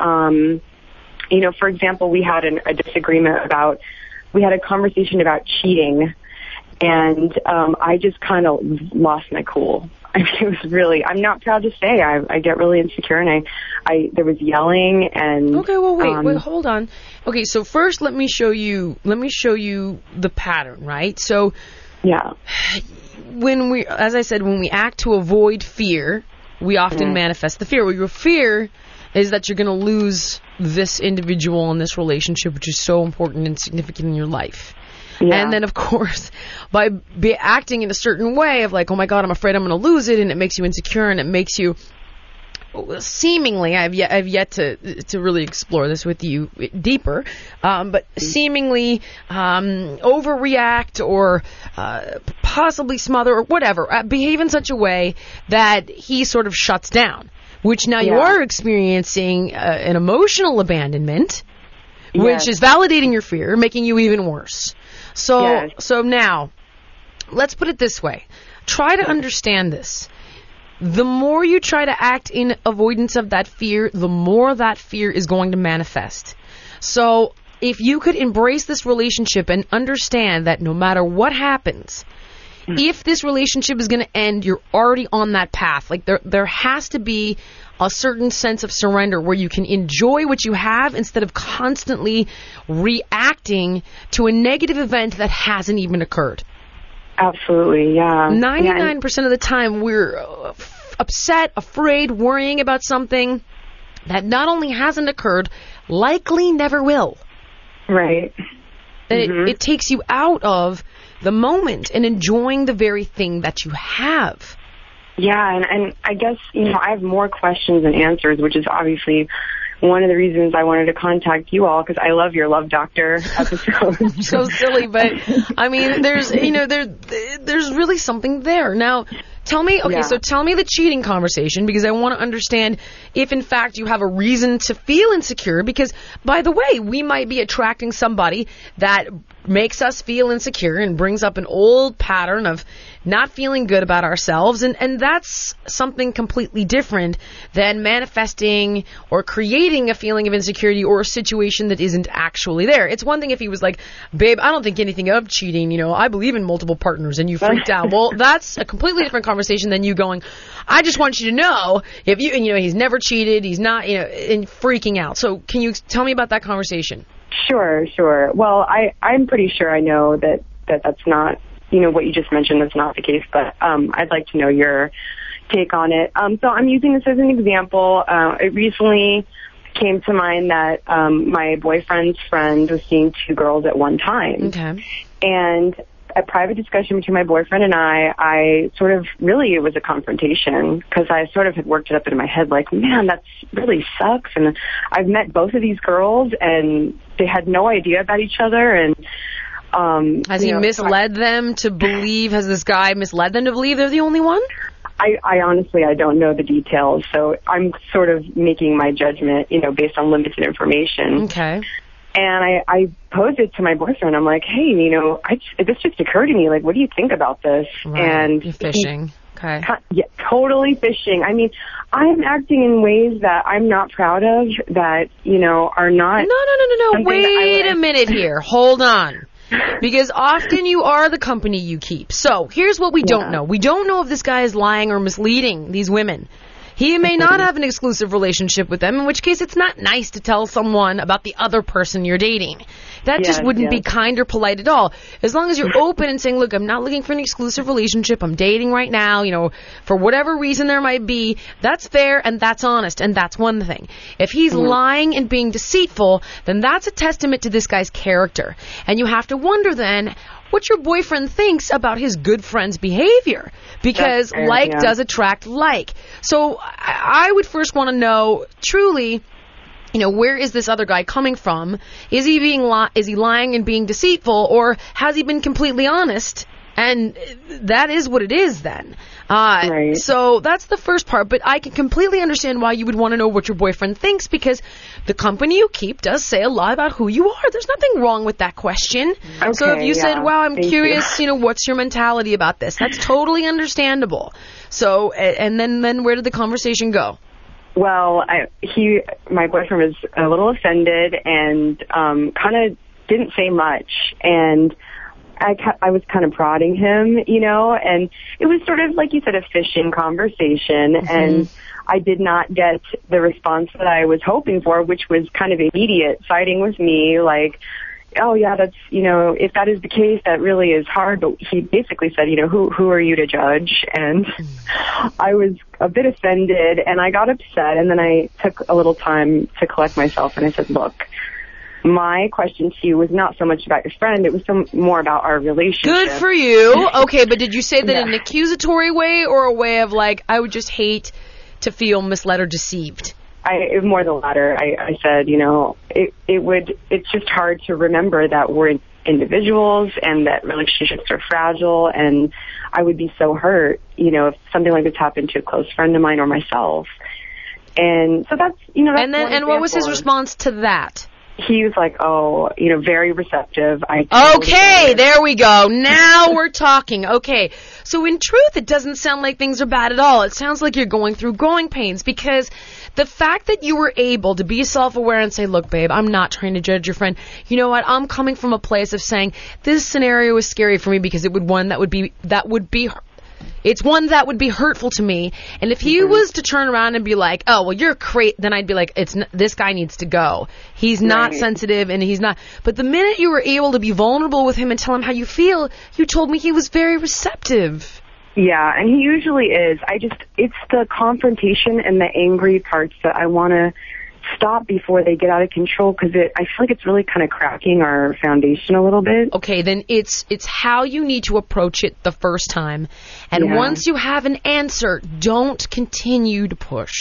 for example, we had a disagreement we had a conversation about cheating, and I just kind of lost my cool. I mean, it was really, I'm not proud to say, I get really insecure, and there was yelling and... Okay, well, wait, hold on. Okay, so first let me show you the pattern, right? So... Yeah. As I said, when we act to avoid fear, we often manifest the fear. Well, your fear is that you're going to lose this individual in this relationship, which is so important and significant in your life. Yeah. And then, of course, by acting in a certain way of oh my God, I'm afraid I'm going to lose it, and it makes you insecure, and it makes you seemingly, I've yet to really explore this with you deeper, but seemingly overreact or possibly smother or whatever, behave in such a way that he sort of shuts down, which now you are experiencing an emotional abandonment, which is validating your fear, making you even worse. So now, let's put it this way. Try to understand this. The more you try to act in avoidance of that fear, the more that fear is going to manifest. So if you could embrace this relationship and understand that no matter what happens, if this relationship is going to end, you're already on that path. There has to be a certain sense of surrender where you can enjoy what you have instead of constantly reacting to a negative event that hasn't even occurred. Absolutely, yeah. 99% of the time we're upset, afraid, worrying about something that not only hasn't occurred, likely never will. Right. It takes you out of the moment and enjoying the very thing that you have. Yeah, and I guess, I have more questions than answers, which is obviously one of the reasons I wanted to contact you all, because I love your Love Doctor episode. So silly, but I mean, there's really something there. Now, tell me, so tell me the cheating conversation, because I want to understand if, in fact, you have a reason to feel insecure, because, by the way, we might be attracting somebody that makes us feel insecure and brings up an old pattern of not feeling good about ourselves, and that's something completely different than manifesting or creating a feeling of insecurity or a situation that isn't actually there. It's one thing if he was like, babe, I don't think anything of cheating, I believe in multiple partners, and you freaked out. Well, that's a completely different conversation than you going, I just want you to know, if you, he's never cheated, he's not, and freaking out. So can you tell me about that conversation? Sure. Well, I'm pretty sure I know that's not, what you just mentioned, that's not the case, but I'd like to know your take on it. So I'm using this as an example. It recently came to mind that my boyfriend's friend was seeing two girls at one time. Okay. And a private discussion between my boyfriend and I sort of really, it was a confrontation, because I sort of had worked it up in my head like, man, that really sucks. And I've met both of these girls and they had no idea about each other. And has he misled them to believe, has this guy misled them to believe they're the only one? I honestly, I don't know the details, so I'm sort of making my judgment, based on limited information. Okay. And I posed it to my boyfriend. I'm like, hey, this just occurred to me. Like, what do you think about this? Right. And you're fishing. Okay. Yeah, totally fishing. I mean, I'm acting in ways that I'm not proud of, that, are not. No. Wait a minute here. Hold on. Because often you are the company you keep. So here's what we don't know. We don't know if this guy is lying or misleading these women. He may not have an exclusive relationship with them, in which case it's not nice to tell someone about the other person you're dating. That just wouldn't be kind or polite at all. As long as you're open and saying, look, I'm not looking for an exclusive relationship. I'm dating right now, for whatever reason there might be. That's fair and that's honest, and that's one thing. If he's lying and being deceitful, then that's a testament to this guy's character. And you have to wonder then what your boyfriend thinks about his good friend's behavior, because like does attract like. So I would first want to know truly, where is this other guy coming from? Is he lying and being deceitful, or has he been completely honest? And that is what it is then. Right. So that's the first part, but I can completely understand why you would want to know what your boyfriend thinks, because the company you keep does say a lot about who you are. There's nothing wrong with that question. Okay, so if you said, wow, I'm curious, what's your mentality about this? That's totally understandable. So, and then where did the conversation go? Well, my boyfriend was a little offended and kind of didn't say much, and I was kind of prodding him, and it was sort of, like you said, a fishing conversation, and I did not get the response that I was hoping for, which was kind of immediate, siding with me, like, oh yeah, that's, if that is the case, that really is hard. But he basically said, who are you to judge? And I was a bit offended, and I got upset, and then I took a little time to collect myself, and I said, look, my question to you was not so much about your friend, it was more about our relationship. Good for you. Okay, but did you say that in an accusatory way, or a way of like, I would just hate to feel misled or deceived? More the latter. I said, it's just hard to remember that we're individuals and that relationships are fragile, and I would be so hurt, if something like this happened to a close friend of mine or myself. And so that's, and what was his response to that? He was like, very receptive. Okay, there we go. Now we're talking. Okay. So in truth, it doesn't sound like things are bad at all. It sounds like you're going through growing pains, because the fact that you were able to be self-aware and say, look, babe, I'm not trying to judge your friend. You know what? I'm coming from a place of saying this scenario is scary for me because it would it's one that would be hurtful to me. And if he was to turn around and be like, oh, well, you're crazy, then I'd be like, this guy needs to go. He's not sensitive, and he's not. But the minute you were able to be vulnerable with him and tell him how you feel, you told me he was very receptive. Yeah, and he usually is. It's the confrontation and the angry parts that I want to stop before they get out of control, because I feel like it's really kind of cracking our foundation a little bit. Okay, then it's how you need to approach it the first time. And once you have an answer, don't continue to push.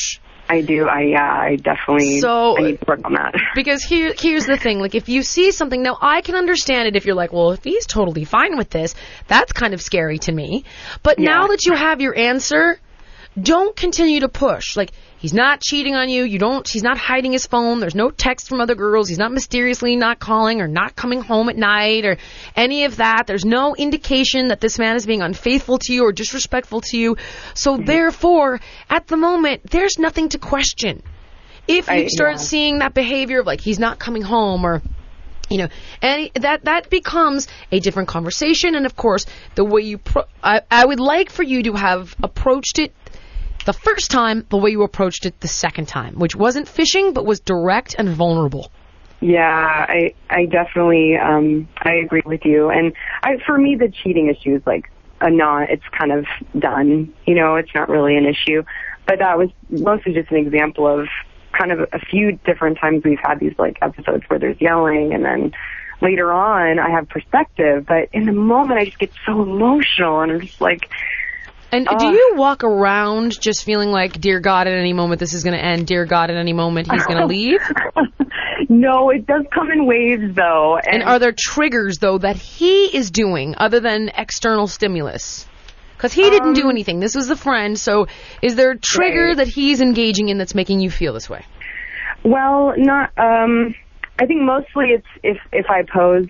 I do. I definitely I need to work on that. Because here's the thing. Like, if you see something, now I can understand it if you're like, well, if he's totally fine with this, that's kind of scary to me. But now that you have your answer, don't continue to push. Like, he's not cheating on you. He's not hiding his phone. There's no text from other girls. He's not mysteriously not calling or not coming home at night or any of that. There's no indication that this man is being unfaithful to you or disrespectful to you. So therefore, at the moment, there's nothing to question. If you start seeing that behavior of like, he's not coming home or, and that becomes a different conversation. And of course, the way I would like for you to have approached it the first time the way you approached it the second time, which wasn't fishing but was direct and vulnerable. Yeah, I definitely I agree with you. And for me, the cheating issue is like it's kind of done. It's not really an issue. But that was mostly just an example of kind of a few different times we've had these like episodes where there's yelling, and then later on I have perspective. But in the moment I just get so emotional, and I'm just like. And do you walk around just feeling like, dear God, at any moment this is going to end, dear God, at any moment he's going to leave? No, it does come in waves, though. And are there triggers, though, that he is doing other than external stimulus? Because he didn't do anything. This was the friend. So is there a trigger that he's engaging in that's making you feel this way? Well, not. I think mostly it's if I pose,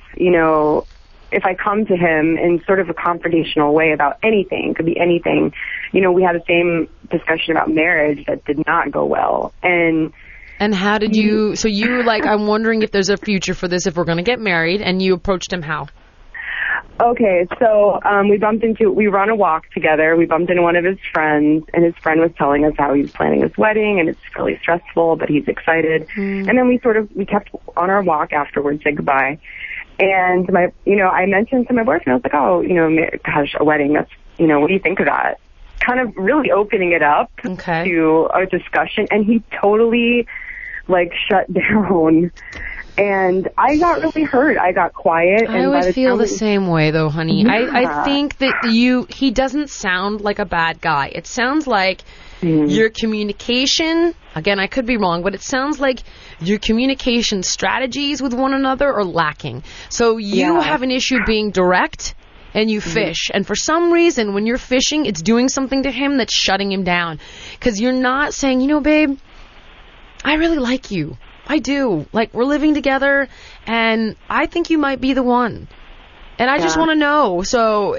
if I come to him in sort of a confrontational way about anything, could be anything. We had the same discussion about marriage that did not go well. And how did you, so you were like, I'm wondering if there's a future for this if we're going to get married, and you approached him how? Okay, so we were on a walk together. We bumped into one of his friends, and his friend was telling us how he's planning his wedding, and it's really stressful, but he's excited. And then we kept on our walk afterwards, said goodbye. And I mentioned to my boyfriend, I was like, gosh, a wedding, that's, what do you think of that? Kind of really opening it up to a discussion. And he totally, shut down. And I got really hurt. I got quiet. I would feel the same way, though, honey. Yeah. I think that he doesn't sound like a bad guy. It sounds like your communication, again, I could be wrong, but it sounds like your communication strategies with one another are lacking. So you have an issue being direct, and you fish. And for some reason, when you're fishing, it's doing something to him that's shutting him down. Because you're not saying, babe, I really like you. I do. Like, we're living together, and I think you might be the one. And I just want to know. So,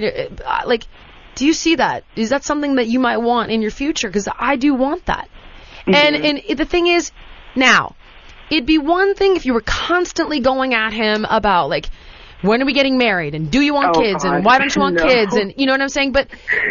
do you see that? Is that something that you might want in your future? Because I do want that. And the thing is, now, it'd be one thing if you were constantly going at him about, when are we getting married? And do you want kids? God. And why don't you want kids? And you know what I'm saying? But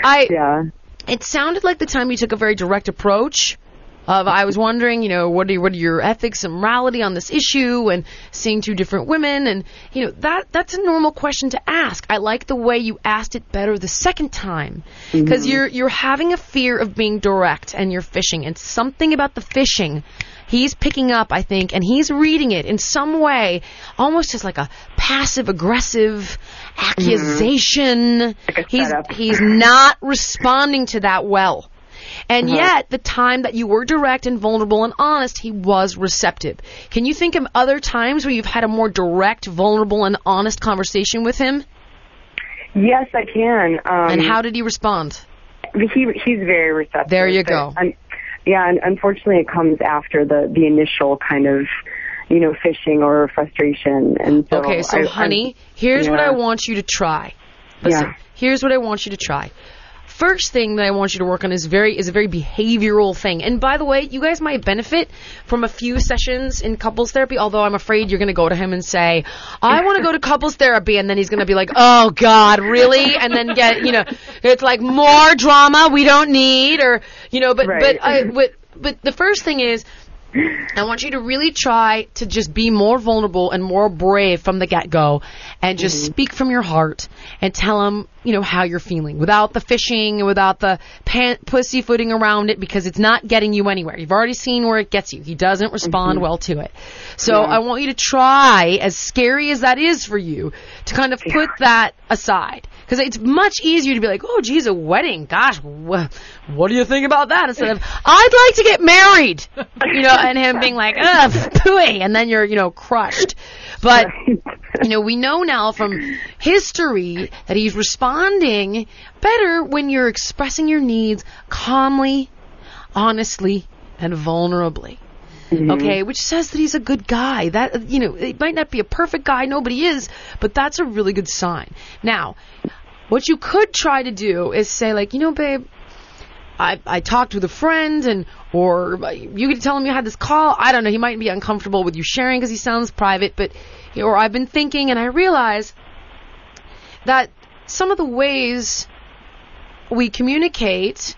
it sounded like the time you took a very direct approach of, I was wondering, what are your ethics and morality on this issue, and seeing two different women, and, that's a normal question to ask. I like the way you asked it better the second time, because you're having a fear of being direct, and you're fishing, and something about the fishing he's picking up, I think, and he's reading it in some way, almost as like a passive-aggressive accusation. He's not responding to that well. And yet, the time that you were direct and vulnerable and honest, he was receptive. Can you think of other times where you've had a more direct, vulnerable, and honest conversation with him? Yes, I can. And how did he respond? He's very receptive. There you go. And unfortunately, it comes after the initial kind of, fishing or frustration. And so okay, so honey, here's what I want you to try. Listen, here's what I want you to try. First thing that I want you to work on is a very behavioral thing. And by the way, you guys might benefit from a few sessions in couples therapy, although I'm afraid you're going to go to him and say, I want to go to couples therapy, and then he's going to be like, oh, God, really? And then get, it's like more drama we don't need, or, but the first thing is, I want you to really try to just be more vulnerable and more brave from the get-go, and just speak from your heart and tell him, how you're feeling, without the fishing and without the pussyfooting around it, because it's not getting you anywhere. You've already seen where it gets you. He doesn't respond well to it. So I want you to try, as scary as that is for you, to kind of put that aside. Because it's much easier to be like, oh, geez, a wedding. Gosh, what do you think about that? Instead of, I'd like to get married. And him being like, ugh, pooey. And then you're, crushed. But, we know now from history that he's responding better when you're expressing your needs calmly, honestly, and vulnerably. Okay, which says that he's a good guy. That, it might not be a perfect guy, nobody is, but that's a really good sign. Now, what you could try to do is say, like, babe, I talked with a friend, or you could tell him you had this call. I don't know, he might be uncomfortable with you sharing because he sounds private, but, or I've been thinking, and I realize that some of the ways we communicate,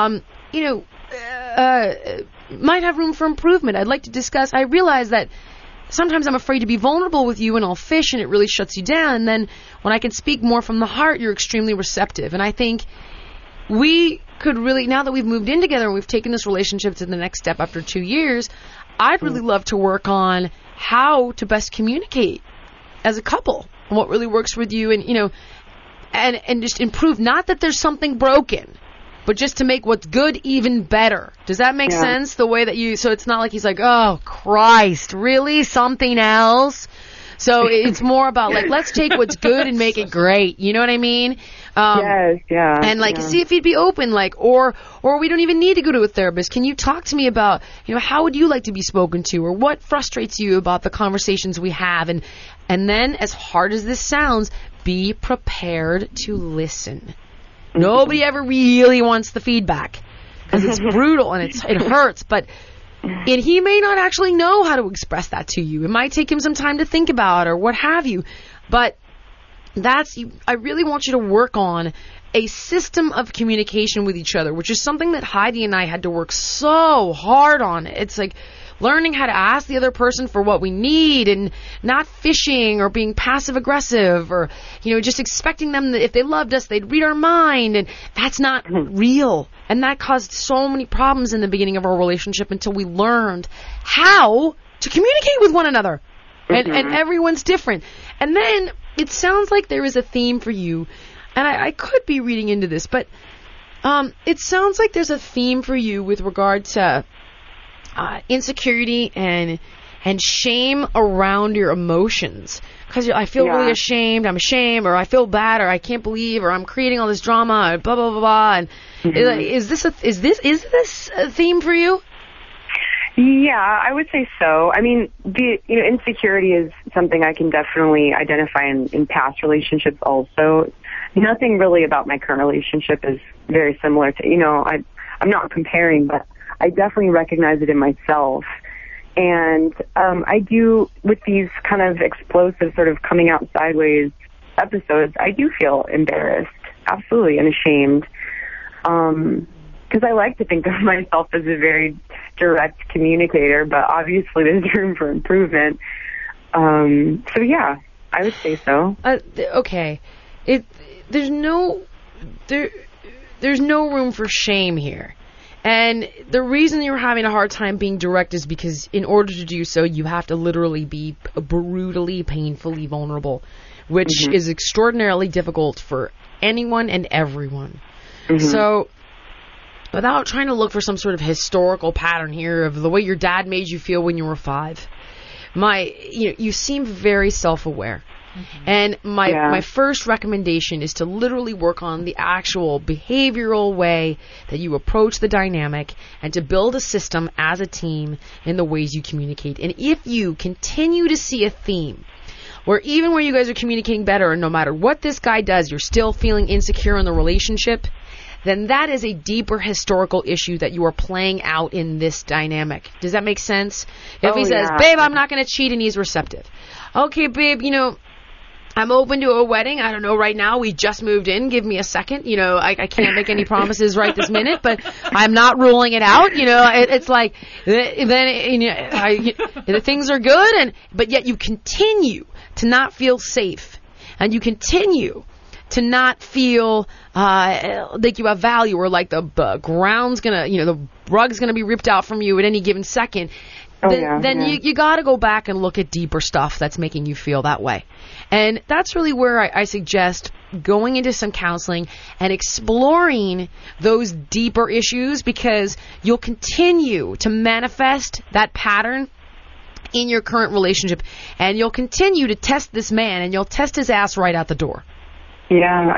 might have room for improvement. I'd like to discuss. I realize that sometimes I'm afraid to be vulnerable with you and I'll fish and it really shuts you down. And then when I can speak more from the heart, you're extremely receptive. And I think we could really, now that we've moved in together and we've taken this relationship to the next step after 2 years, I'd really love to work on how to best communicate as a couple and what really works with you and, and just improve. Not that there's something broken, but just to make what's good even better. Does that make sense? The way that so it's not like he's like, oh, Christ, really? Something else? So it's more about, like, let's take what's good and make it great. You know what I mean? Yes, yeah. And, see if he'd be open, or we don't even need to go to a therapist. Can you talk to me about, how would you like to be spoken to? Or what frustrates you about the conversations we have? And then, as hard as this sounds, be prepared to listen. Nobody ever really wants the feedback because it's brutal and it hurts, but he may not actually know how to express that to you. It might take him some time to think about or what have you, but I really want you to work on a system of communication with each other, which is something that Heidi and I had to work so hard on. It's like learning how to ask the other person for what we need and not fishing or being passive aggressive or, just expecting them that if they loved us, they'd read our mind. And that's not real. And that caused so many problems in the beginning of our relationship until we learned how to communicate with one another. And everyone's different. And then it sounds like there is a theme for you. And I could be reading into this, but it sounds like there's a theme for you with regard to insecurity and shame around your emotions. Because I feel really ashamed, I'm ashamed, or I feel bad, or I can't believe, or I'm creating all this drama, or blah blah blah blah. And is this a theme for you? Yeah, I would say so. I mean, insecurity is something I can definitely identify in past relationships also. Nothing really about my current relationship is very similar to, I'm not comparing, but I definitely recognize it in myself. And I do, with these kind of explosive sort of coming out sideways episodes, I do feel embarrassed, absolutely, and ashamed. Because I like to think of myself as a very direct communicator, but obviously there's room for improvement. So yeah, I would say so. Okay. There's no room for shame here. And the reason you're having a hard time being direct is because in order to do so, you have to literally be brutally, painfully vulnerable, which is extraordinarily difficult for anyone and everyone. So without trying to look for some sort of historical pattern here of the way your dad made you feel when you were 5, you seem very self-aware. And my first recommendation is to literally work on the actual behavioral way that you approach the dynamic and to build a system as a team in the ways you communicate. And if you continue to see a theme where even where you guys are communicating better and no matter what this guy does, you're still feeling insecure in the relationship, then that is a deeper historical issue that you are playing out in this dynamic. Does that make sense? If he says, babe, I'm not going to cheat, and he's receptive. Okay, babe, I'm open to a wedding. I don't know right now. We just moved in. Give me a second. I can't make any promises right this minute, but I'm not ruling it out. It's like then things are good, but yet you continue to not feel safe, and you continue to not feel like you have value or like the ground's gonna, the rug's gonna be ripped out from you at any given second. then you got to go back and look at deeper stuff that's making you feel that way. And that's really where I suggest going into some counseling and exploring those deeper issues, because you'll continue to manifest that pattern in your current relationship, and you'll continue to test this man, and you'll test his ass right out the door. Yeah.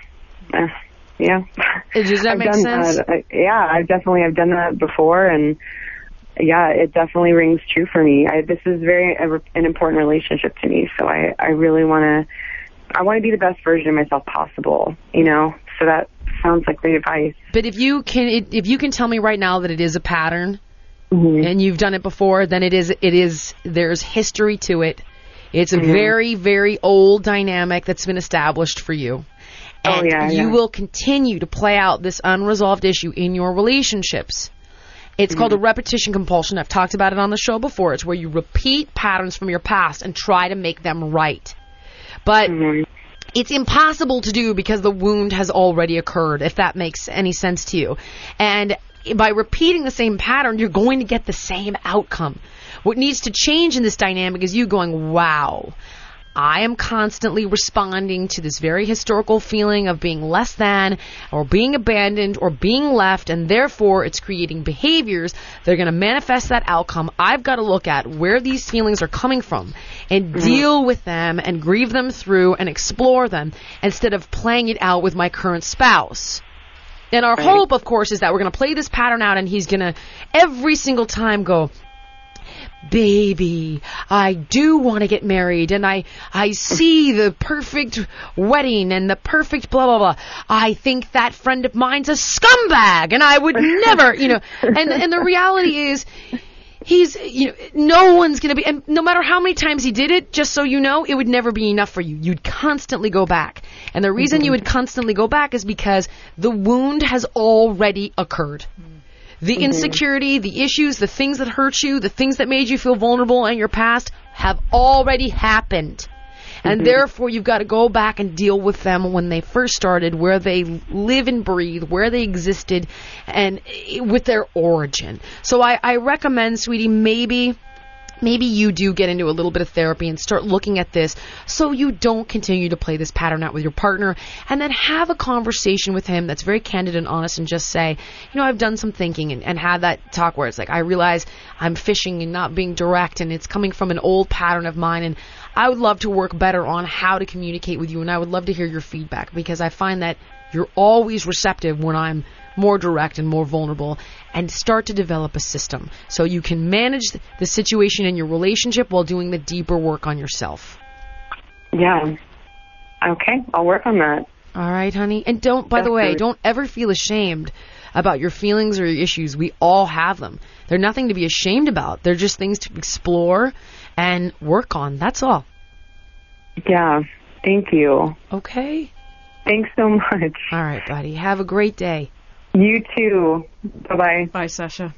Does that make sense? I've done that before, and yeah, it definitely rings true for me. This is an important relationship to me, so I really want to be the best version of myself possible, so that sounds like great advice. But if you can tell me right now that it is a pattern, and you've done it before, then there's history to it. It's a very, very old dynamic that's been established for you. And you will continue to play out this unresolved issue in your relationships. It's called a repetition compulsion. I've talked about it on the show before. It's where you repeat patterns from your past and try to make them right. But it's impossible to do because the wound has already occurred, if that makes any sense to you. And by repeating the same pattern, you're going to get the same outcome. What needs to change in this dynamic is you going, wow, I am constantly responding to this very historical feeling of being less than, or being abandoned, or being left, and therefore it's creating behaviors that are going to manifest that outcome. I've got to look at where these feelings are coming from and deal with them and grieve them through and explore them instead of playing it out with my current spouse. And our hope, of course, is that we're going to play this pattern out, and he's going to every single time go, baby, I do want to get married, and I see the perfect wedding and the perfect blah, blah, blah. I think that friend of mine's a scumbag, and I would never, and the reality is, he's, no one's going to be, and no matter how many times he did it, just so you know, it would never be enough for you. You'd constantly go back. And the reason you would constantly go back is because the wound has already occurred. The insecurity, the issues, the things that hurt you, the things that made you feel vulnerable in your past have already happened. And therefore, you've got to go back and deal with them when they first started, where they live and breathe, where they existed, and with their origin. So I recommend, sweetie, maybe you do get into a little bit of therapy and start looking at this so you don't continue to play this pattern out with your partner, and then have a conversation with him that's very candid and honest, and just say, I've done some thinking, and have that talk where it's like, I realize I'm fishing and not being direct, and it's coming from an old pattern of mine, and I would love to work better on how to communicate with you, and I would love to hear your feedback, because I find that you're always receptive when I'm more direct and more vulnerable, and start to develop a system so you can manage the situation in your relationship while doing the deeper work on yourself. Yeah. Okay, I'll work on that. All right, honey. And don't ever feel ashamed about your feelings or your issues. We all have them. They're nothing to be ashamed about. They're just things to explore and work on. That's all. Yeah, thank you. Okay. Thanks so much. All right, buddy. Have a great day. You too. Bye-bye. Bye, Sasha.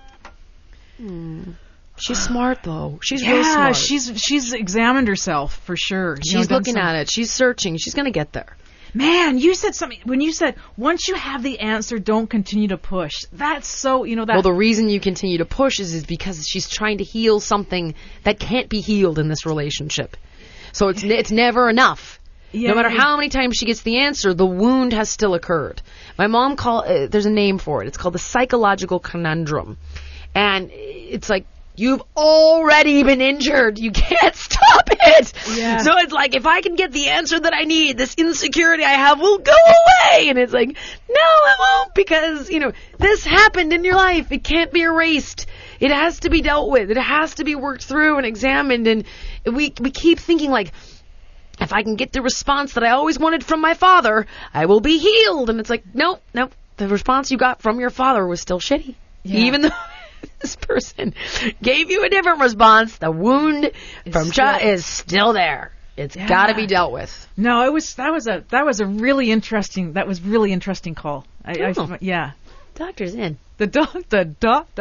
She's smart, though. She's real smart. She's examined herself, for sure. She's looking at it. She's searching. She's going to get there. Man, you said something. When you said, once you have the answer, don't continue to push. That's so, that... Well, the reason you continue to push is because she's trying to heal something that can't be healed in this relationship. So it's never enough. Yeah, no matter how many times she gets the answer, the wound has still occurred. My mom there's a name for it. It's called the psychological conundrum. And it's like, you've already been injured. You can't stop it. Yeah. So it's like, if I can get the answer that I need, this insecurity I have will go away. And it's like, no, it won't, because, this happened in your life. It can't be erased. It has to be dealt with. It has to be worked through and examined. And we keep thinking like, if I can get the response that I always wanted from my father, I will be healed. And it's like, nope. The response you got from your father was still shitty. Yeah. Even though this person gave you a different response, the wound is still there. It's got to be dealt with. No, that was a really interesting call. Yeah. Doctor's in. The doctor.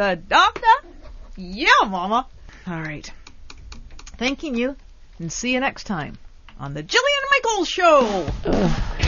Yeah, mama. All right. Thanking you, and see you next time on the Jillian Michaels Show. Ugh.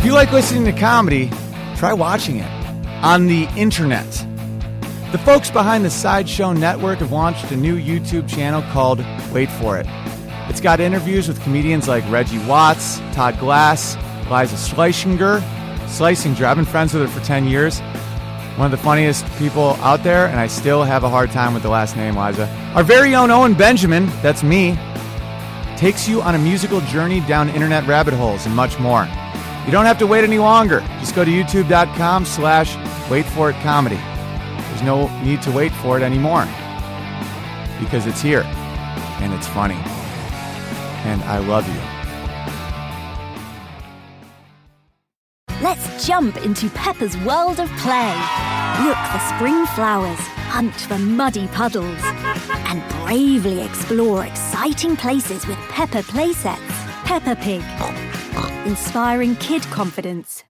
you like listening to comedy, try watching it on the internet. The folks behind the Sideshow Network have launched a new YouTube channel called Wait For It. It's got interviews with comedians like Reggie Watts, Todd Glass, Liza Schlesinger. I've been friends with her for 10 years. One of the funniest people out there, and I still have a hard time with the last name, Liza. Our very own Owen Benjamin, that's me, takes you on a musical journey down internet rabbit holes and much more. You don't have to wait any longer. Just go to youtube.com/waitforitcomedy. There's no need to wait for it anymore because it's here and it's funny. And I love you. Let's jump into Peppa's world of play. Look for spring flowers, hunt for muddy puddles, and bravely explore exciting places with Peppa Playsets. Peppa Pig. Inspiring kid confidence.